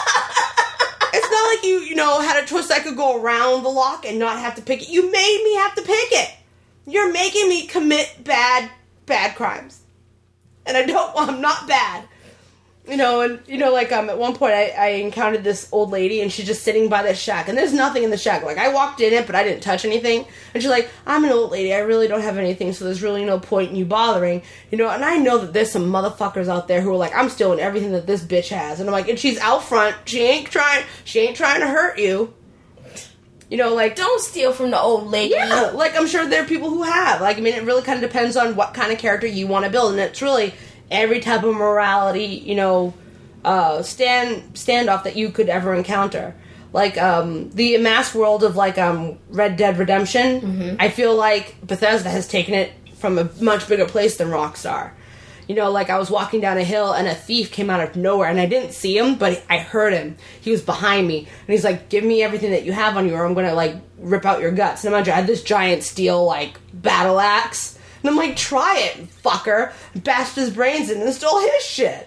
It's not like you, you know, had a choice I could go around the lock and not have to pick it. You made me have to pick it. You're making me commit bad, bad crimes. And I don't, I'm not bad. You know, and, you know, like, um, at one point I, I encountered this old lady, and she's just sitting by this shack, and there's nothing in the shack. Like, I walked in it, but I didn't touch anything. And she's like, I'm an old lady, I really don't have anything, so there's really no point in you bothering. You know, and I know that there's some motherfuckers out there who are like, I'm stealing everything that this bitch has. And I'm like, and she's out front, she ain't trying, she ain't trying to hurt you. You know, like... Don't steal from the old lady. Yeah, like, I'm sure there are people who have. Like, I mean, it really kind of depends on what kind of character you want to build. And it's really every type of morality, you know, uh, stand standoff that you could ever encounter. Like, um, the amassed world of, like, um, Red Dead Redemption, mm-hmm. I feel like Bethesda has taken it from a much bigger place than Rockstar. You know, like, I was walking down a hill, and a thief came out of nowhere, and I didn't see him, but I heard him. He was behind me, and he's like, give me everything that you have on you, or I'm gonna, like, rip out your guts. And imagine, I had this giant steel, like, battle axe, And I'm like, try it, fucker. Bashed his brains in and stole his shit.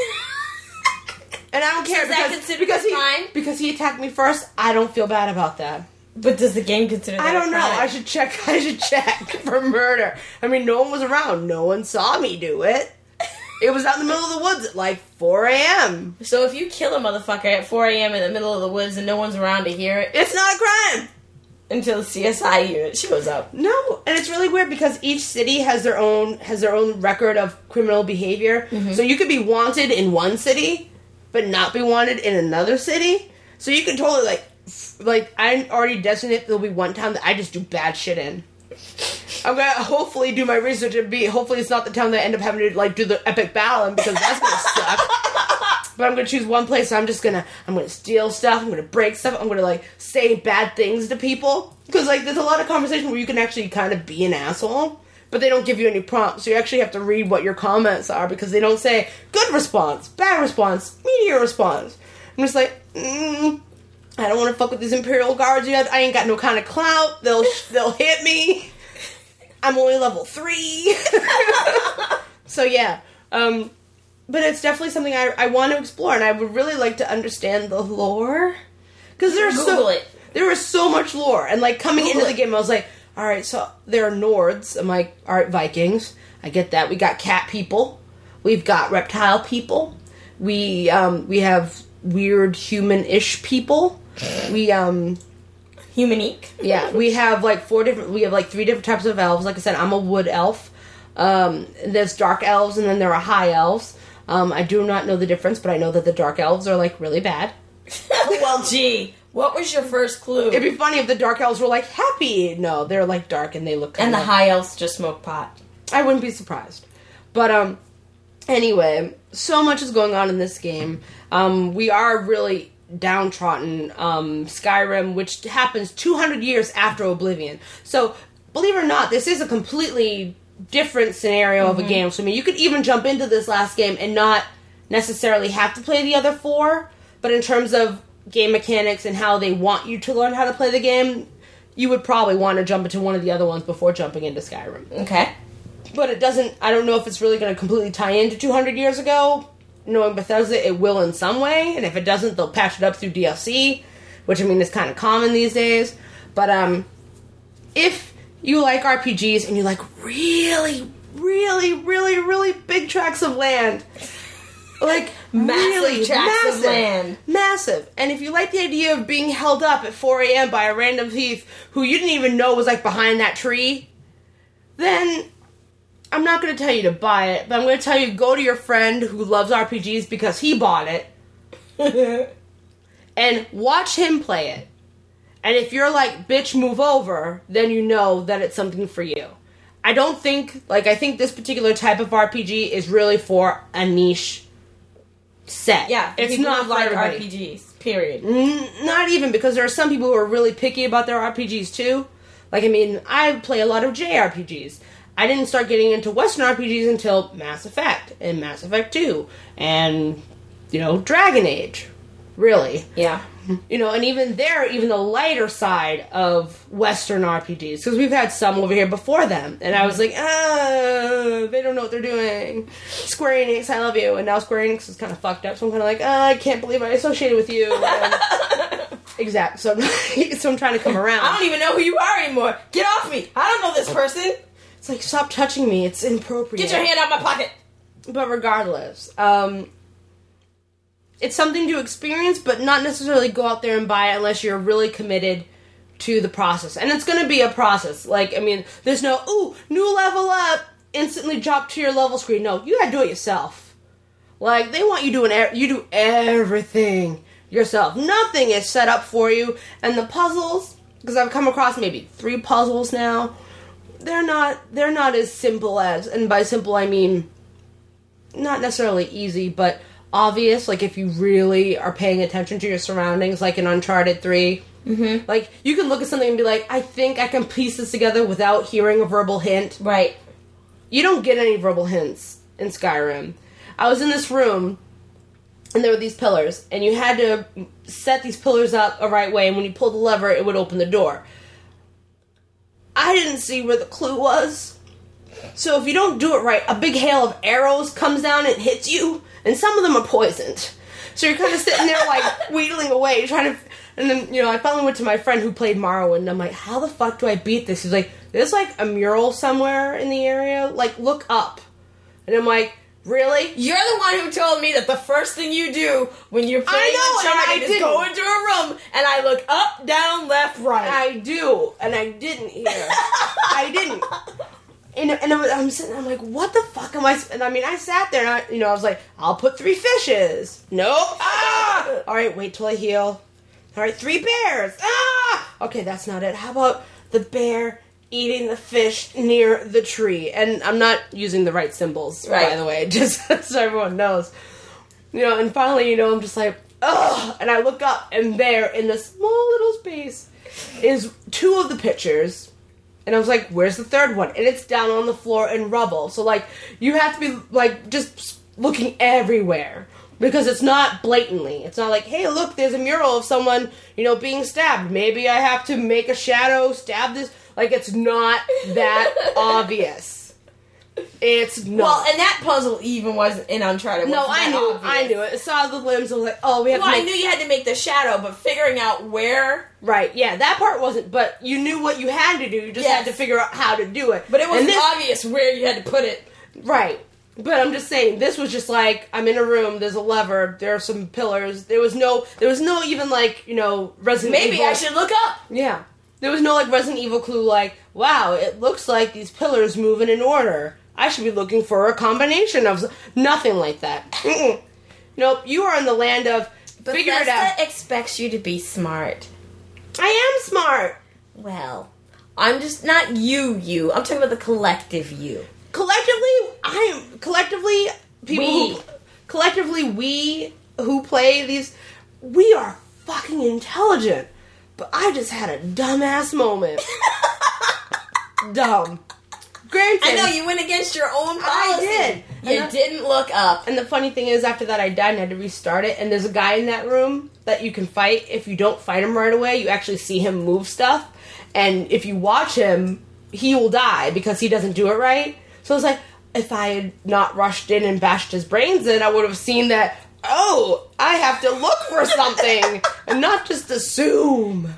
And I don't care So is that because, considered because, a he, crime? because he attacked me first. I don't feel bad about that. But does the game consider that I don't a know. crime? I should check. I should check for murder. I mean, no one was around. No one saw me do it. It was out in the middle of the woods at like four a.m. So if you kill a motherfucker at four a.m. in the middle of the woods and no one's around to hear it, It's not a crime. until the C S I unit shows up. No, and it's really weird because each city has their own has their own record of criminal behavior. Mm-hmm. So you could be wanted in one city, but not be wanted in another city. So you can totally like, f- like I already designated there'll be one town that I just do bad shit in. I'm gonna hopefully do my research and be. Hopefully, it's not the town that I end up having to like do the epic battle in because that's gonna suck. But I'm gonna choose one place. I'm just gonna. I'm gonna steal stuff. I'm gonna break stuff. I'm gonna like say bad things to people because like there's a lot of conversation where you can actually kind of be an asshole, but they don't give you any prompts. So you actually have to read what your comments are because they don't say good response, bad response, mediocre response. I'm just like, mm, I don't want to fuck with these Imperial guards yet. I ain't got no kind of clout. They'll they'll hit me. I'm only level three. So yeah, um, but it's definitely something I, I want to explore, and I would really like to understand the lore because there's Google so it. there is so much lore, and like coming Google into it. the game, I was like, all right, so there are Nords. I'm like, all right, Vikings. I get that. We got cat people. We've got reptile people. We um we have weird human-ish people. We um. Humanique. Yeah, we have like four different. We have like three different types of elves. Like I said, I'm a wood elf. Um, there's dark elves, and then there are high elves. Um, I do not know the difference, but I know that the dark elves are like really bad. Well, gee, what was your first clue? It'd be funny if the dark elves were like happy. No, they're like dark, and they look. Kind and the of, high elves just smoke pot. I wouldn't be surprised. But um, anyway, so much is going on in this game. Um, we are really downtrodden um, Skyrim, which happens two hundred years after Oblivion. So, believe it or not, this is a completely different scenario mm-hmm. of a game. So, I mean, you could even jump into this last game and not necessarily have to play the other four, but in terms of game mechanics and how they want you to learn how to play the game, you would probably want to jump into one of the other ones before jumping into Skyrim. Okay. But it doesn't, I don't know if it's really going to completely tie into two hundred years ago. Knowing Bethesda, it will in some way, and if it doesn't, they'll patch it up through D L C, which, I mean, is kind of common these days. But, um, if you like R P Gs and you like really, really, really, really big tracts of land, like, Massive really tracts of massive, land. massive, and if you like the idea of being held up at four a.m. by a random thief who you didn't even know was, like, behind that tree, then I'm not going to tell you to buy it, but I'm going to tell you go to your friend who loves R P Gs because he bought it and watch him play it. And if you're like, bitch, move over, then you know that it's something for you. I don't think, like, I think this particular type of R P G is really for a niche set. Yeah, it's people not who for like everybody. R P Gs, period. N- not even, because there are some people who are really picky about their R P Gs too. Like, I mean, I play a lot of J R P Gs. I didn't start getting into Western R P Gs until Mass Effect and Mass Effect two and, you know, Dragon Age. Really. Yeah. You know, and even there, even the lighter side of Western R P Gs, because we've had some over here before them, and I was like, ah, they don't know what they're doing. Square Enix, I love you, and now Square Enix is kind of fucked up, so I'm kind of like, ah, I can't believe I associated with you. And exactly. So, so I'm trying to come around. I don't even know who you are anymore. Get off me. I don't know this person. It's like, stop touching me. It's inappropriate. Get your hand out my pocket. But regardless, um, it's something to experience, but not necessarily go out there and buy it unless you're really committed to the process. And it's going to be a process. Like, I mean, there's no, ooh, new level up, instantly drop to your level screen. No, you gotta do it yourself. Like, they want you doing, er- you do everything yourself. Nothing is set up for you. And the puzzles, because I've come across maybe three puzzles now, they're not, they're not as simple as, and by simple I mean, not necessarily easy, but obvious. Like, if you really are paying attention to your surroundings, like in Uncharted three, mm-hmm. like, you can look at something and be like, I think I can piece this together without hearing a verbal hint. Right. You don't get any verbal hints in Skyrim. I was in this room, and there were these pillars, and you had to set these pillars up a right way, and when you pulled the lever, it would open the door. I didn't see where the clue was. So if you don't do it right, a big hail of arrows comes down and hits you, and some of them are poisoned. So you're kind of sitting there, like, wheedling away, trying to... And then, you know, I finally went to my friend who played Morrowind, and I'm like, how the fuck do I beat this? He's like, there's, like, a mural somewhere in the area. Like, look up. And I'm like, really? You're the one who told me that the first thing you do when you're playing Uncharted is go into a room, and I look up, down, left, right. I do, and I didn't here. I didn't. And, and I'm sitting there, I'm like, what the fuck am I... And I mean, I sat there, and I, you know, I was like, I'll put three fishes. Nope. Ah! All right, wait till I heal. All right, three bears. Ah! Okay, that's not it. How about the bear eating the fish near the tree? And I'm not using the right symbols, right. by the way, just so everyone knows. You know, and finally, you know, I'm just like, ugh! And I look up, and there, in this small little space, is two of the pictures. And I was like, where's the third one? And it's down on the floor in rubble. So, like, you have to be, like, just looking everywhere. Because it's not blatantly. It's not like, hey, look, there's a mural of someone, you know, being stabbed. Maybe I have to make a shadow, stab this. Like, it's not that obvious. It's not. Well, and that puzzle even wasn't in Uncharted. No, I knew obvious. I knew it. I saw the limbs. I was like, oh, we have well, to make... I knew you had to make the shadow, but figuring out where... Right, yeah, that part wasn't... But you knew what you had to do. You just yes. had to figure out how to do it. But it wasn't this... obvious where you had to put it. Right. But I'm just saying, this was just like, I'm in a room, there's a lever, there are some pillars. There was no... There was no even, like, you know, Resident Maybe Evil... Maybe I should look up. Yeah. There was no, like, Resident Evil clue like, wow, it looks like these pillars move in an order. I should be looking for a combination of... Nothing like that. Mm-mm. Nope, you are in the land of... But figure it out. Bethesda expects you to be smart. I am smart. Well, I'm just... Not you, you. I'm talking about the collective you. Collectively, I am... Collectively, people we. who... Collectively, we who play these... We are fucking intelligent. But I just had a dumbass moment. Dumb. Granted, I know, you went against your own policy. I did. You didn't look up. And the funny thing is, after that I died and I had to restart it, and there's a guy in that room that you can fight. If you don't fight him right away, you actually see him move stuff. And if you watch him, he will die because he doesn't do it right. So it's like, if I had not rushed in and bashed his brains in, I would have seen that, oh, I have to look for something and not just assume.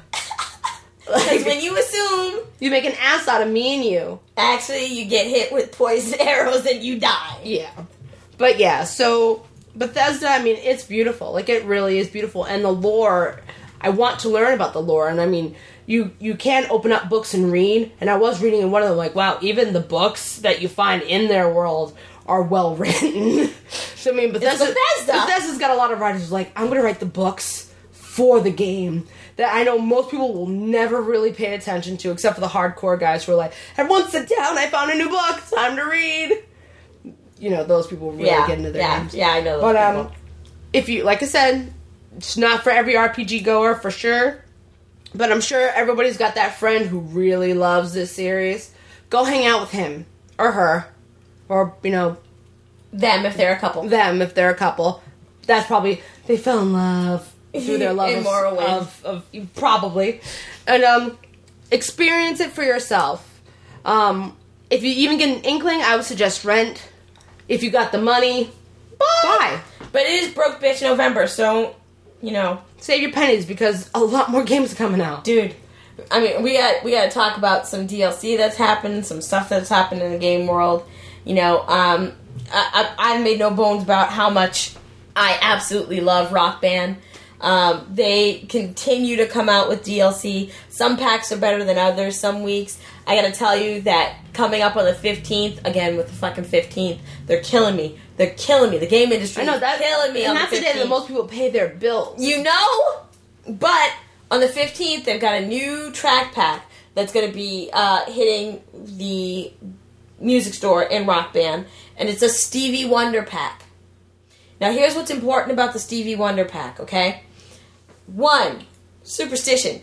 Because when you assume... You make an ass out of me and you. Actually, you get hit with poison arrows and you die. Yeah. But yeah, so Bethesda, I mean, it's beautiful. Like, it really is beautiful. And the lore, I want to learn about the lore. And I mean, you, you can open up books and read. And I was reading in one of them, like, wow, even the books that you find in their world are well written. So, I mean, Bethesda, Bethesda. Bethesda's got a lot of writers who's like, I'm going to write the books for the game that I know most people will never really pay attention to, except for the hardcore guys who are like, everyone sit down, I found a new book, it's time to read. You know, those people really yeah, get into their yeah, games. Yeah, I know those But, people. um, if you, like I said, it's not for every R P G goer, for sure. But I'm sure everybody's got that friend who really loves this series. Go hang out with him, or her, or, you know... Them, if they're a couple. Them, if they're a couple. That's probably, they fell in love through their love in of, of, of, probably. And, um, experience it for yourself. Um, if you even get an inkling, I would suggest rent. If you got the money, buy. But it is broke bitch November, so, you know. Save your pennies, because a lot more games are coming out. Dude, I mean, we got we got to talk about some D L C that's happened, some stuff that's happened in the game world. You know, um, I, I, I've made no bones about how much I absolutely love Rock Band. Um, they continue to come out with D L C. Some packs are better than others. Some weeks, I gotta tell you that coming up on the fifteenth, again with the fucking fifteenth, they're killing me. They're killing me. The game industry I know, is that, killing me and on that's the the day fifteenth. that most people pay their bills. You know? But on the fifteenth, they've got a new track pack that's going to be uh, hitting the music store in Rock Band, and it's a Stevie Wonder pack. Now, here's what's important about the Stevie Wonder pack, okay? One, Superstition.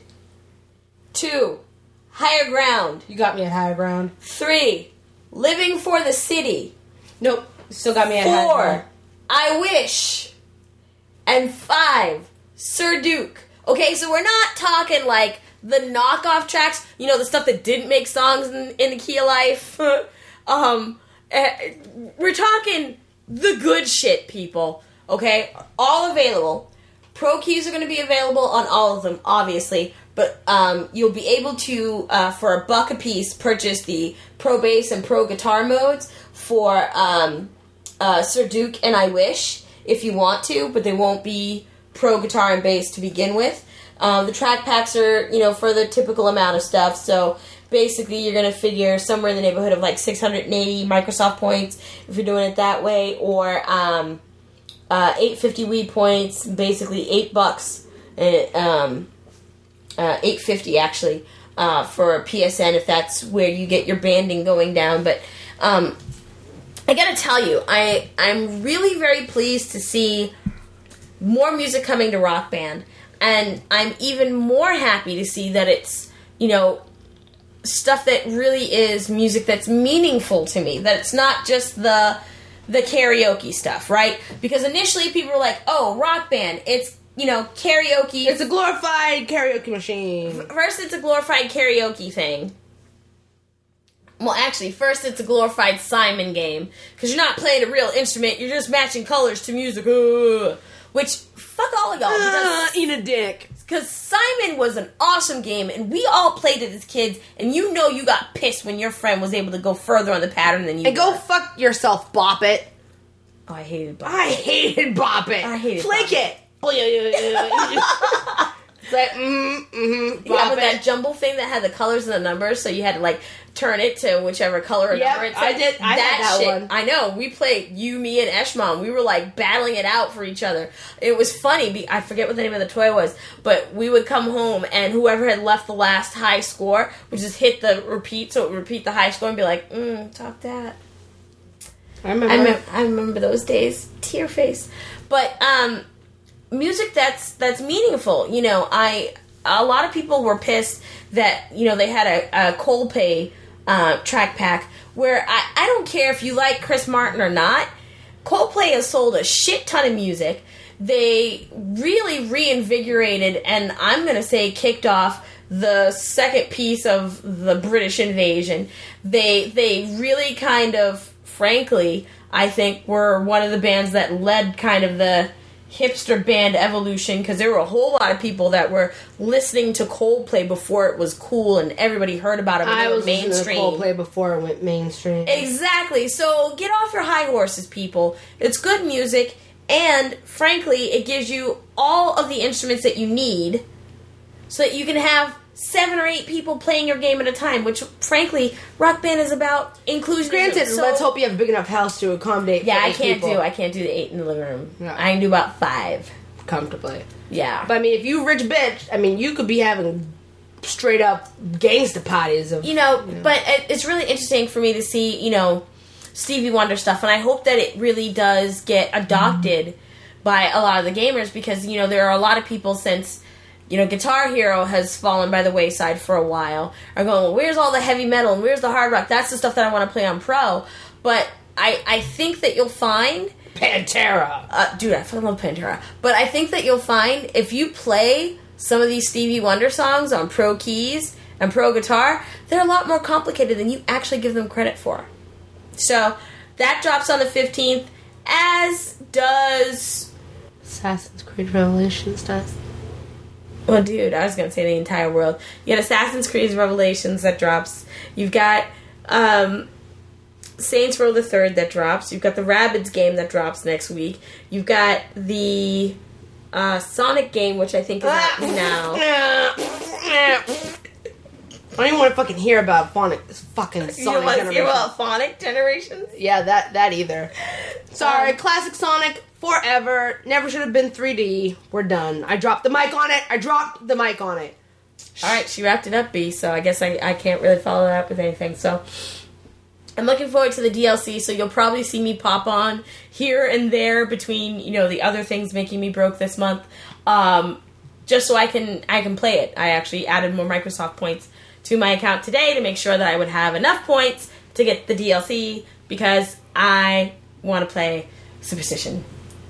Two, Higher Ground. You got me at Higher Ground. Three, Living for the City. Nope. Still got me at Higher Four, Ground. I Wish. And five, Sir Duke. Okay, so we're not talking like the knockoff tracks, you know, the stuff that didn't make songs in, in the Key of Life. Um, eh, we're talking the good shit, people. Okay, all available. Pro keys are going to be available on all of them, obviously. But um, you'll be able to, uh, for a buck a piece, purchase the Pro Bass and Pro Guitar modes for um, uh, Sir Duke and I Wish, if you want to, but they won't be Pro Guitar and Bass to begin with. Um, the track packs are, you know, for the typical amount of stuff, so basically you're going to figure somewhere in the neighborhood of like six hundred eighty Microsoft points if you're doing it that way, or um, uh, eight hundred fifty Wii points, basically eight bucks, and, um... Uh, eight fifty actually uh, for P S N if that's where you get your banding going down. But um, I gotta tell you, I I'm really very pleased to see more music coming to Rock Band, and I'm even more happy to see that it's, you know, stuff that really is music that's meaningful to me. That it's not just the the karaoke stuff, right? Because initially people were like, "Oh, Rock Band, it's." You know, karaoke. It's a glorified karaoke machine. First, it's a glorified karaoke thing. Well, actually, first it's a glorified Simon game. Because you're not playing a real instrument, you're just matching colors to music. Uh, which, fuck all of y'all. Uh, eat a dick. Because Simon was an awesome game, and we all played it as kids, and you know you got pissed when your friend was able to go further on the pattern than you And were. go fuck yourself, Bop It. Oh, I hated Bop It. I hated Bop It. I hated Flake Bop It. it. It's like, mm, mm-hmm, Yeah, with it. that jumble thing that had the colors and the numbers, so you had to like turn it to whichever color or Yep, number it said. I did- I had that shit, one. I know. We played, you, me, and Eshmon. We were like battling it out for each other. It was funny. be- I forget what the name of the toy was, but we would come home and whoever had left the last high score would just hit the repeat, so it would repeat the high score and be like, mm, top that. I remember. I, mem- I remember those days. Tear face. But, um... music that's that's meaningful. You know, I a lot of people were pissed that, you know, they had a, a Coldplay uh, track pack where I, I don't care if you like Chris Martin or not. Coldplay has sold a shit ton of music. They really reinvigorated and I'm going to say kicked off the second piece of the British invasion. They they really kind of, frankly, I think were one of the bands that led kind of the hipster band evolution, because there were a whole lot of people that were listening to Coldplay before it was cool and everybody heard about it when I they were was listening to mainstream. Coldplay before it went mainstream. Exactly. So get off your high horses, people. It's good music, and frankly, it gives you all of the instruments that you need so that you can have seven or eight people playing your game at a time, which, frankly, Rock Band is about inclusion. Granted, So- let's hope you have a big enough house to accommodate. Yeah, for I those can't people do. I can't do the eight in the living room. Yeah. I can do about five. comfortably. Yeah. But I mean, if you rich bitch, I mean, you could be having straight up gangsta parties of You know, but it, it's really interesting for me to see, you know, Stevie Wonder stuff, and I hope that it really does get adopted by a lot of the gamers, because, you know, there are a lot of people since, you know, Guitar Hero has fallen by the wayside for a while, are going, well, where's all the heavy metal and where's the hard rock? That's the stuff that I want to play on Pro. But I, I think that you'll find... Pantera. Uh, dude, I fucking love Pantera. But I think that you'll find, if you play some of these Stevie Wonder songs on Pro Keys and Pro Guitar, they're a lot more complicated than you actually give them credit for. So, that drops on the fifteenth, as does... Assassin's Creed Revelations does. Well, dude, I was going to say the entire world. You got Assassin's Creed Revelations that drops. You've got um, Saints Row the Third that drops. You've got the Rabbids game that drops next week. You've got the uh, Sonic game, which I think is out now. I don't even want to fucking hear about Phonic, fucking Sonic You don't want to hear generation. about Phonic Generations? Yeah, that that either. Sorry, Um, classic Sonic forever. Never should have been three D. We're done. I dropped the mic on it. I dropped the mic on it. Alright, she wrapped it up, B, so I guess I, I can't really follow that up with anything. So, I'm looking forward to the D L C, so you'll probably see me pop on here and there between, you know, the other things making me broke this month, um, just so I can I can play it. I actually added more Microsoft points to my account today to make sure that I would have enough points to get the D L C, because I want to play Superstition.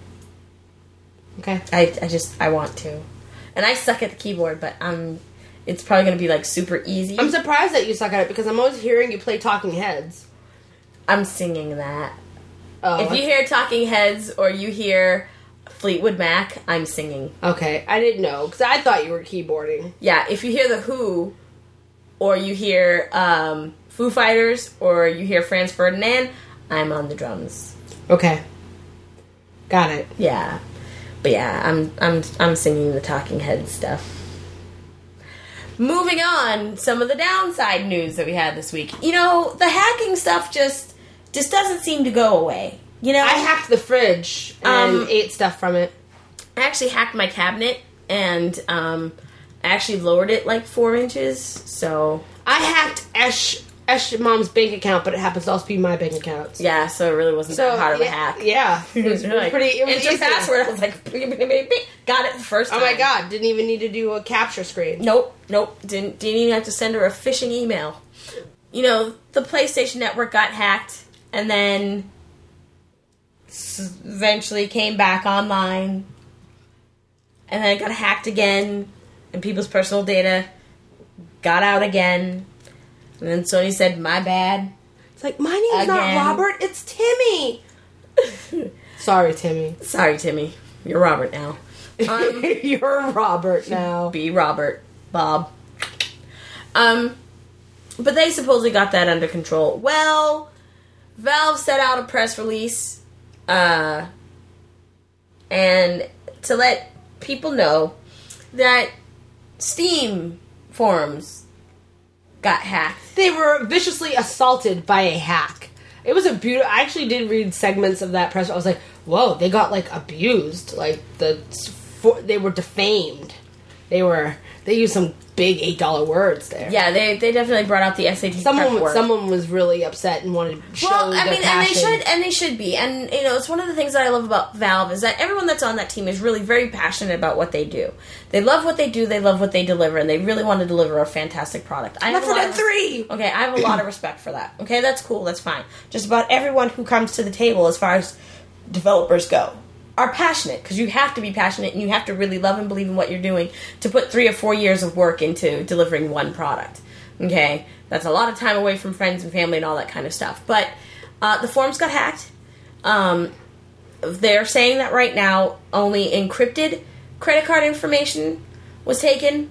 Okay. I, I just, I want to. And I suck at the keyboard, but um, it's probably going to be, like, super easy. I'm surprised that you suck at it because I'm always hearing you play Talking Heads. I'm singing that. Oh, if you hear Talking Heads or you hear Fleetwood Mac, I'm singing. Okay, I didn't know, because I thought you were keyboarding. Yeah, if you hear The Who, or you hear um, Foo Fighters, or you hear Franz Ferdinand, I'm on the drums. Okay. Got it. Yeah. But yeah, I'm I'm I'm singing the Talking Heads stuff. Moving on, some of the downside news that we had this week. You know, the hacking stuff just just doesn't seem to go away. You know, I hacked the fridge and Um, ate stuff from it. I actually hacked my cabinet and um, I actually lowered it like four inches. So I hacked Esh, Esh mom's bank account, but it happens to also be my bank account. yeah, so it really wasn't that hard of yeah, a hack. Yeah. It was really pretty, it was enter easy. password. I was like, got it the first Oh time. my god, didn't even need to do a capture screen. Nope, nope. Didn't didn't even have to send her a phishing email. You know, the PlayStation Network got hacked, and then s- eventually came back online, and then it got hacked again, and people's personal data got out again, and then Sony said, "My bad." It's like, my name's Again. not Robert, it's Timmy. Sorry, Timmy. Sorry, Timmy. You're Robert now. Um, You're Robert now. Be Robert. Bob. Um, but they supposedly got that under control. Well, Valve set out a press release, uh, and to let people know that Steam forums got hacked. They were viciously assaulted by a hack. It was a beautiful... I actually did read segments of that press. I was like, whoa, they got, like, abused. Like, the... For, they were defamed. They were... They used some big eight dollar words there. Yeah, they they definitely brought out the S A T Someone, prep word. someone was really upset and wanted to show Well, I their mean, passion. and they should, and they should be, and you know, it's one of the things that I love about Valve is that everyone that's on that team is really very passionate about what they do. They love what they do, they love what they deliver, and they really want to deliver a fantastic product. I have Left a four lot Dead of, three! Okay, I have a lot of respect for that. Okay, that's cool, that's fine. Just about everyone who comes to the table, as far as developers go, are passionate, because you have to be passionate and you have to really love and believe in what you're doing to put three or four years of work into delivering one product. Okay? That's a lot of time away from friends and family and all that kind of stuff. But uh, the forums got hacked. Um, they're saying that right now only encrypted credit card information was taken.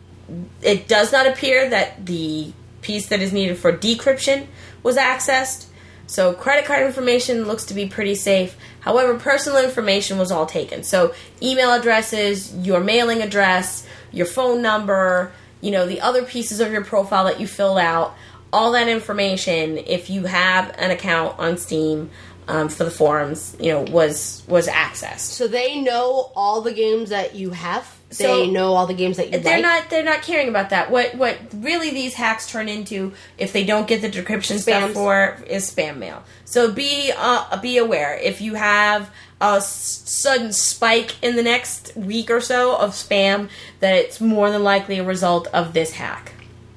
It does not appear that the piece that is needed for decryption was accessed. So credit card information looks to be pretty safe. However, personal information was all taken. So email addresses, your mailing address, your phone number, you know, the other pieces of your profile that you filled out, all that information, if you have an account on Steam um, for the forums, you know, was was accessed. So they know all the games that you have? They So- know all the games that you They're like? not. They're not caring about that. What what really these hacks turn into, if they don't get the decryption stuff Spams. for, is spam mail. So be uh, be aware if you have a s- sudden spike in the next week or so of spam, that it's more than likely a result of this hack.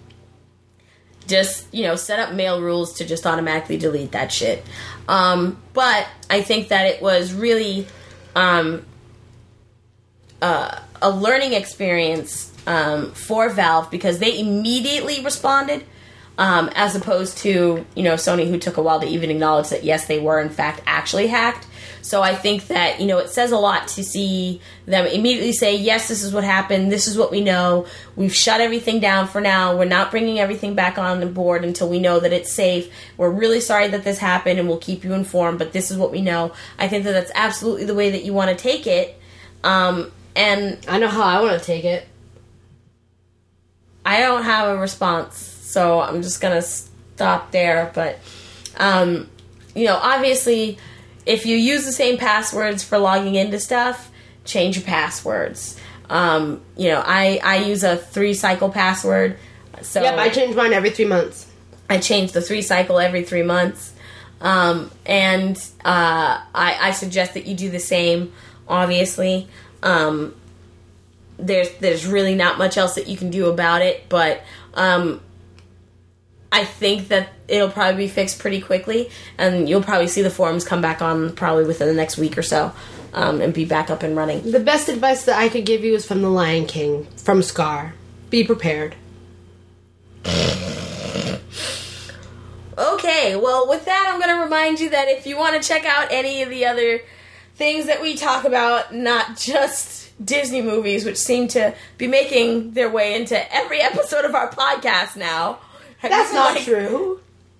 Just, you know, set up mail rules to just automatically delete that shit. Um, but I think that it was really um, uh, a learning experience um, for Valve, because they immediately responded, um, as opposed to, you know, Sony, who took a while to even acknowledge that, yes, they were in fact actually hacked. So I think that, you know, it says a lot to see them immediately say, yes, this is what happened, this is what we know, we've shut everything down for now, we're not bringing everything back on the board until we know that it's safe, we're really sorry that this happened and we'll keep you informed, but this is what we know. I think that that's absolutely the way that you want to take it. Um, and I know how I want to take it. I don't have a response, so I'm just going to stop there. But, um, you know, obviously, if you use the same passwords for logging into stuff, change your passwords. Um, you know, I, I use a three-cycle password. So Yep, I change mine every three months. I change the three-cycle every three months. Um, and uh, I, I suggest that you do the same, obviously. Um, there's there's really not much else that you can do about it, but um, I think that it'll probably be fixed pretty quickly, and you'll probably see the forums come back on probably within the next week or so, um, and be back up and running. The best advice that I could give you is from The Lion King, from Scar. Be prepared. Okay, Okay, well, with that, I'm going to remind you that if you want to check out any of the other things that we talk about, not just Disney movies, which seem to be making their way into every episode of our podcast now. That's not like, true.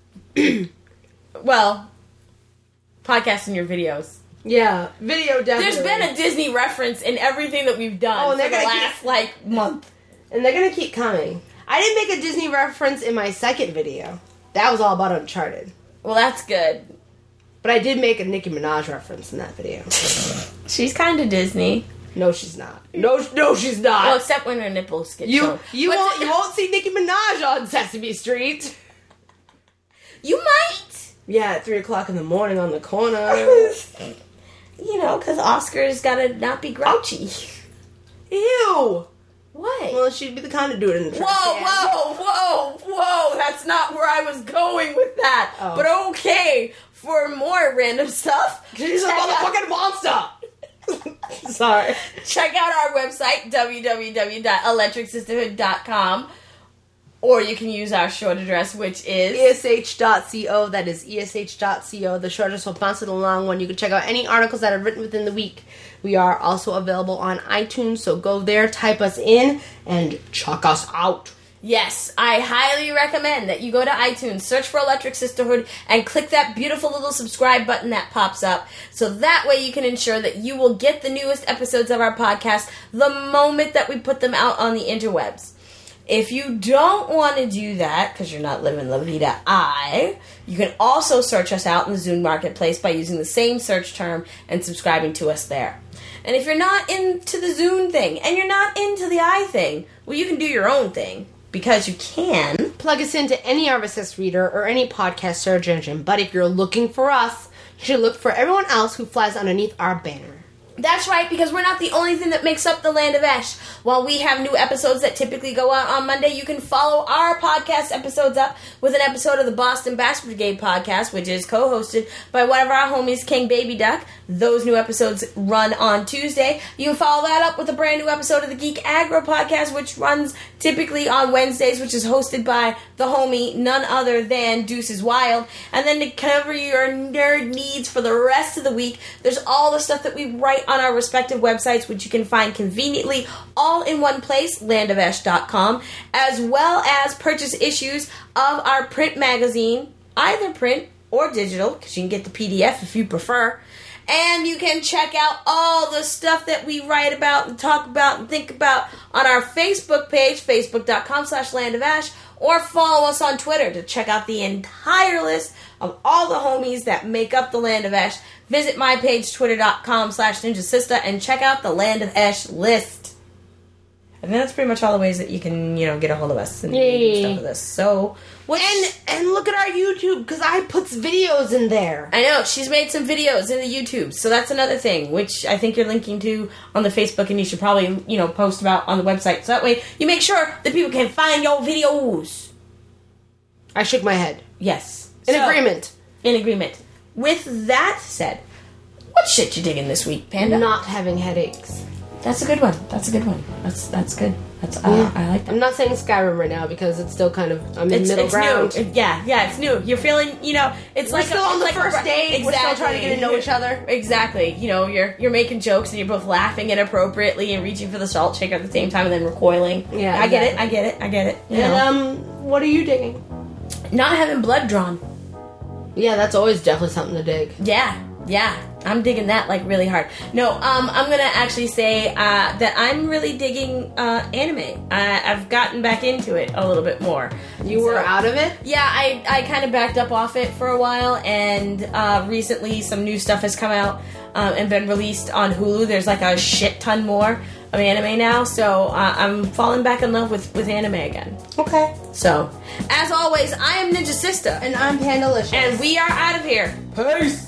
Well, podcasts and your videos. Yeah, video definitely. There's been a Disney reference in everything that we've done Oh, and for they're the gonna last, keep- like, month. And they're gonna keep coming. I didn't make a Disney reference in my second video. That was all about Uncharted. Well, that's good. But I did make a Nicki Minaj reference in that video. She's kind of Disney. No, she's not. No, no, she's not. Well, except when her nipples get you shown. you But- won't you won't see Nicki Minaj on Sesame Street. You might. Yeah, at three o'clock in the morning on the corner. You know, because Oscar's gotta not be grouchy. Ew. What? Well, she'd be the kind to do it in the trash Whoa, can. whoa, whoa, whoa! That's not where I was going with that. Oh. But okay, for more random stuff, She's a check out- motherfucking monster. Sorry. check out our website, w w w dot electric sisterhood dot com. Or you can use our short address, which is... E S H dot co. That is E S H dot co. The shortest will bounce to the long one. You can check out any articles that are written within the week. We are also available on iTunes, so go there, type us in, and check us out. Yes, I highly recommend that you go to iTunes, search for Electric Sisterhood, and click that beautiful little subscribe button that pops up. So that way you can ensure that you will get the newest episodes of our podcast the moment that we put them out on the interwebs. If you don't want to do that, because you're not living La Vida I, you can also search us out in the Zune Marketplace by using the same search term and subscribing to us there. And if you're not into the Zune thing, and you're not into the I thing, well, you can do your own thing, because you can. Plug us into any R S S reader or any podcast search engine, but if you're looking for us, you should look for everyone else who flies underneath our banner. That's right, because we're not the only thing that makes up the Land of Ash. While we have new episodes that typically go out on Monday, you can follow our podcast episodes up with an episode of the Boston Bass Brigade podcast, which is co-hosted by one of our homies, King Baby Duck. Those new episodes run on Tuesday. You can follow that up with a brand new episode of the Geek Aggro podcast, which runs typically on Wednesdays, which is hosted by the homie, none other than Deuces Wild. And then to cover your nerd needs for the rest of the week, there's all the stuff that we write on our respective websites, which you can find conveniently all in one place, land of ash dot com, as well as purchase issues of our print magazine, either print or digital, because you can get the P D F if you prefer. And you can check out all the stuff that we write about and talk about and think about on our Facebook page, facebook dot com slash land of ash, or follow us on Twitter to check out the entire list of all the homies that make up the Land of Ash. Visit my page, twitter dot com slash ninja sister, and check out the Land of Ash list. And that's pretty much all the ways that you can, you know, get a hold of us and Yay. do stuff with us. So, which, And and look at our YouTube, because I puts videos in there. I know, she's made some videos in the YouTube, so that's another thing, which I think you're linking to on the Facebook, and you should probably, you know, post about on the website, so that way you make sure that people can find your videos. I shook my head. Yes. In So, agreement. In agreement. With that said, what shit you digging this week, Panda? Not having headaches. That's a good one. That's a good one. That's that's good. That's uh, Yeah. I like that. I'm not saying Skyrim right now because it's still kind of I'm in It's, middle it's ground. new. It- yeah, yeah, it's new. You're feeling, you know, it's We're like still a, on it's the like a first br- date. We're still trying to get to know each other. Exactly. You know, you're you're making jokes and you're both laughing inappropriately and reaching for the salt shaker at the same time and then recoiling. Yeah, I get it. exactly. I get it. I get it. You And know. um, what are you digging? Not having blood drawn. Yeah, that's always definitely something to dig. Yeah, yeah, I'm digging that like really hard. No, um, I'm gonna actually say uh, that I'm really digging uh, anime. Uh, I've gotten back into it a little bit more. You were So- out of it? Yeah, I, I kind of backed up off it for a while, and uh, recently some new stuff has come out um, and been released on Hulu. There's like a shit ton more of anime now, so uh, I'm falling back in love with, with anime again. Okay. So, as always, I am Ninja Sister, And I'm Pandalicious. and we are out of here. Peace!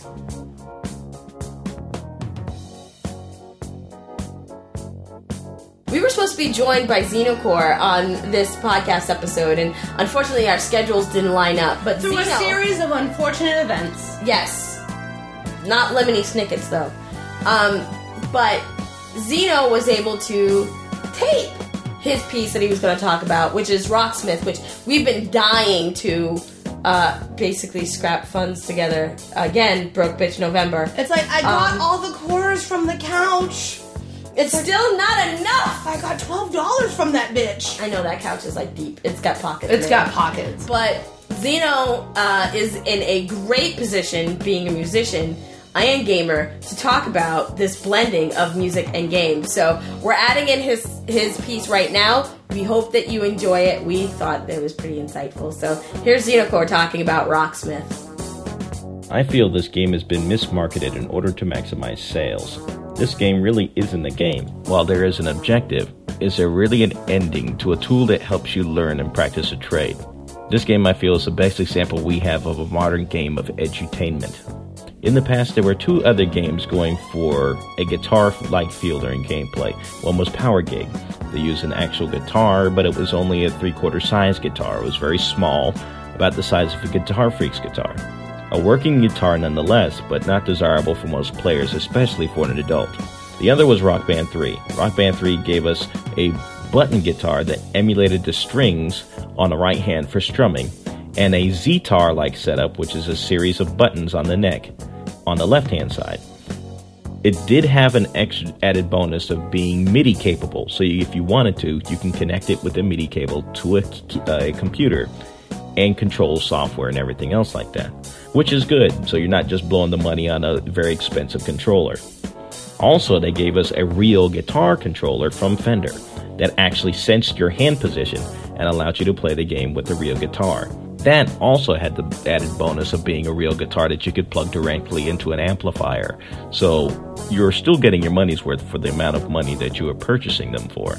We were supposed to be joined by Xenocore on this podcast episode, and unfortunately our schedules didn't line up. But Through Xeno, a series of unfortunate events. yes, not Lemony Snickets though. Um, but Xeno was able to tape his piece that he was going to talk about, which is Rocksmith, which we've been dying to uh, basically scrap funds together. Again, broke bitch November. It's like, I got Um, all the quarters from the couch. It's still not enough! I got twelve dollars from that bitch. I know that couch is like deep. It's got pockets. It's in it. got pockets. But Zeno uh, is in a great position, being a musician and gamer, to talk about this blending of music and games. So we're adding in his his piece right now. We hope that you enjoy it. We thought it was pretty insightful. So here's Xenocore talking about Rocksmith. I feel this game has been mismarketed in order to maximize sales. This game really isn't a game. While there is an objective, is there really an ending to a tool that helps you learn and practice a trade? This game, I feel, is the best example we have of a modern game of edutainment. In the past, there were two other games going for a guitar-like feel during gameplay. One was Power Gig. They used an actual guitar, but it was only a three-quarter size guitar. It was very small, about the size of a Guitar Freak's guitar. A working guitar nonetheless, but not desirable for most players, especially for an adult. The other was Rock Band three. Rock Band three gave us a button guitar that emulated the strings on the right hand for strumming, and a Z-tar-like setup, which is a series of buttons on the neck on the left-hand side. It did have an extra added bonus of being MIDI capable, so you, if you wanted to, you can connect it with a MIDI cable to a, a computer and control software and everything else like that, which is good, so you're not just blowing the money on a very expensive controller. Also, they gave us a real guitar controller from Fender that actually sensed your hand position and allowed you to play the game with the real guitar. That also had the added bonus of being a real guitar that you could plug directly into an amplifier. So you're still getting your money's worth for the amount of money that you are purchasing them for.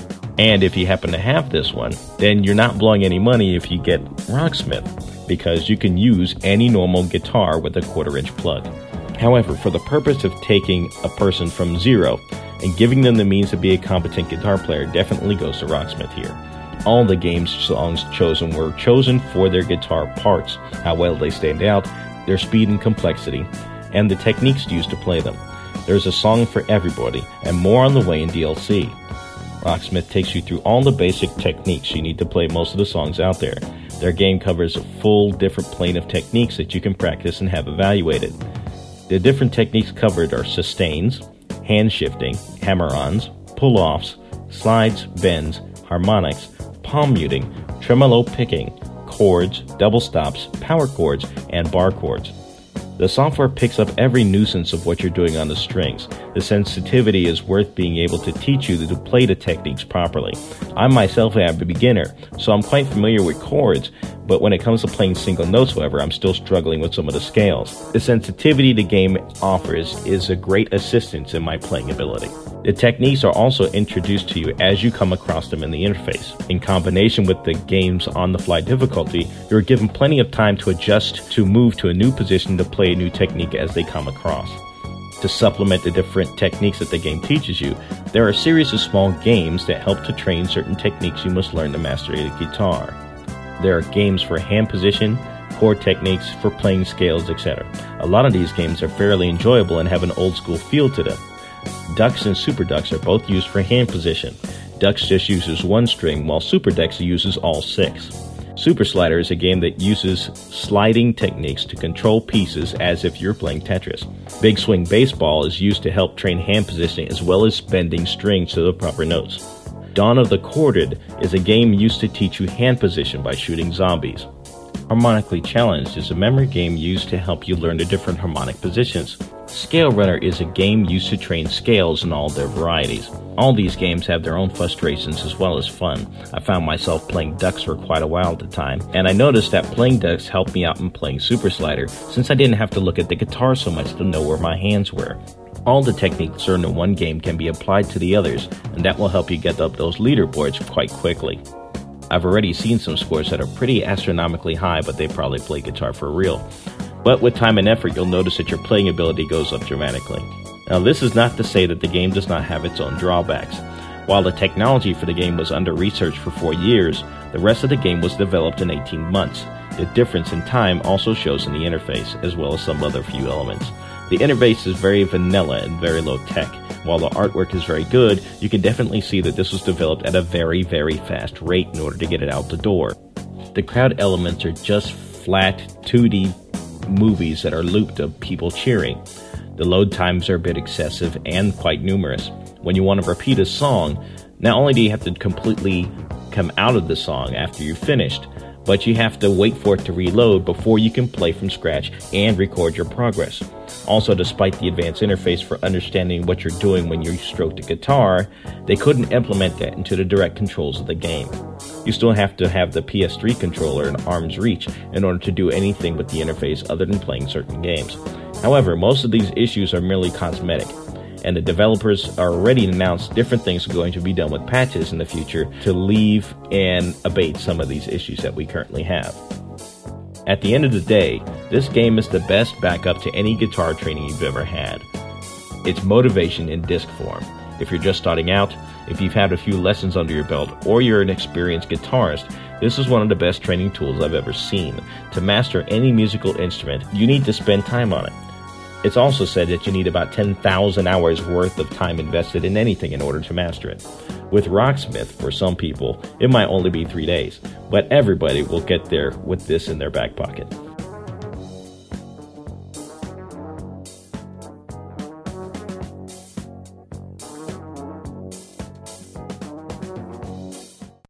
And if you happen to have this one, then you're not blowing any money if you get Rocksmith, because you can use any normal guitar with a quarter inch plug. However, for the purpose of taking a person from zero and giving them the means to be a competent guitar player, definitely goes to Rocksmith here. All the game's songs chosen were chosen for their guitar parts, how well they stand out, their speed and complexity, and the techniques used to play them. There's a song for everybody, and more on the way in D L C. Rocksmith takes you through all the basic techniques you need to play most of the songs out there. Their game covers a full different plane of techniques that you can practice and have evaluated. The different techniques covered are sustains, hand shifting, hammer-ons, pull-offs, slides, bends, harmonics, palm muting, tremolo picking, chords, double stops, power chords, and bar chords. The software picks up every nuisance of what you're doing on the strings. The sensitivity is worth being able to teach you to play the techniques properly. I myself am a beginner, so I'm quite familiar with chords, but when it comes to playing single notes, however, I'm still struggling with some of the scales. The sensitivity the game offers is a great assistance in my playing ability. The techniques are also introduced to you as you come across them in the interface. In combination with the game's on-the-fly difficulty, you're given plenty of time to adjust to move to a new position to play a new technique as they come across. To supplement the different techniques that the game teaches you, there are a series of small games that help to train certain techniques you must learn to master the guitar. There are games for hand position, chord techniques, for playing scales, et cetera. A lot of these games are fairly enjoyable and have an old-school feel to them. Ducks and Super Ducks are both used for hand position. Ducks just uses one string, while Super Ducks uses all six. Super Slider is a game that uses sliding techniques to control pieces as if you're playing Tetris. Big Swing Baseball is used to help train hand positioning as well as bending strings to the proper notes. Dawn of the Chorded is a game used to teach you hand position by shooting zombies. Harmonically Challenged is a memory game used to help you learn the different harmonic positions. Scale Runner is a game used to train scales in all their varieties. All these games have their own frustrations as well as fun. I found myself playing Ducks for quite a while at the time, and I noticed that playing Ducks helped me out in playing Super Slider since I didn't have to look at the guitar so much to know where my hands were. All the techniques learned in one game can be applied to the others, and that will help you get up those leaderboards quite quickly. I've already seen some scores that are pretty astronomically high, but they probably play guitar for real. But with time and effort, you'll notice that your playing ability goes up dramatically. Now, this is not to say that the game does not have its own drawbacks. While the technology for the game was under research for four years, the rest of the game was developed in eighteen months. The difference in time also shows in the interface, as well as some other few elements. The interface is very vanilla and very low tech. While the artwork is very good, you can definitely see that this was developed at a very, very fast rate in order to get it out the door. The crowd elements are just flat two D movies that are looped of people cheering. The load times are a bit excessive and quite numerous. When you want to repeat a song, not only do you have to completely come out of the song after you've finished, but you have to wait for it to reload before you can play from scratch and record your progress. Also, despite the advanced interface for understanding what you're doing when you stroke the guitar, they couldn't implement that into the direct controls of the game. You still have to have the P S three controller in arm's reach in order to do anything with the interface other than playing certain games. However, most of these issues are merely cosmetic, and the developers are already announced different things are going to be done with patches in the future to leave and abate some of these issues that we currently have. At the end of the day, this game is the best backup to any guitar training you've ever had. It's motivation in disc form. If you're just starting out, if you've had a few lessons under your belt, or you're an experienced guitarist, this is one of the best training tools I've ever seen. To master any musical instrument, you need to spend time on it. It's also said that you need about ten thousand hours worth of time invested in anything in order to master it. With Rocksmith, for some people, it might only be three days, but everybody will get there with this in their back pocket.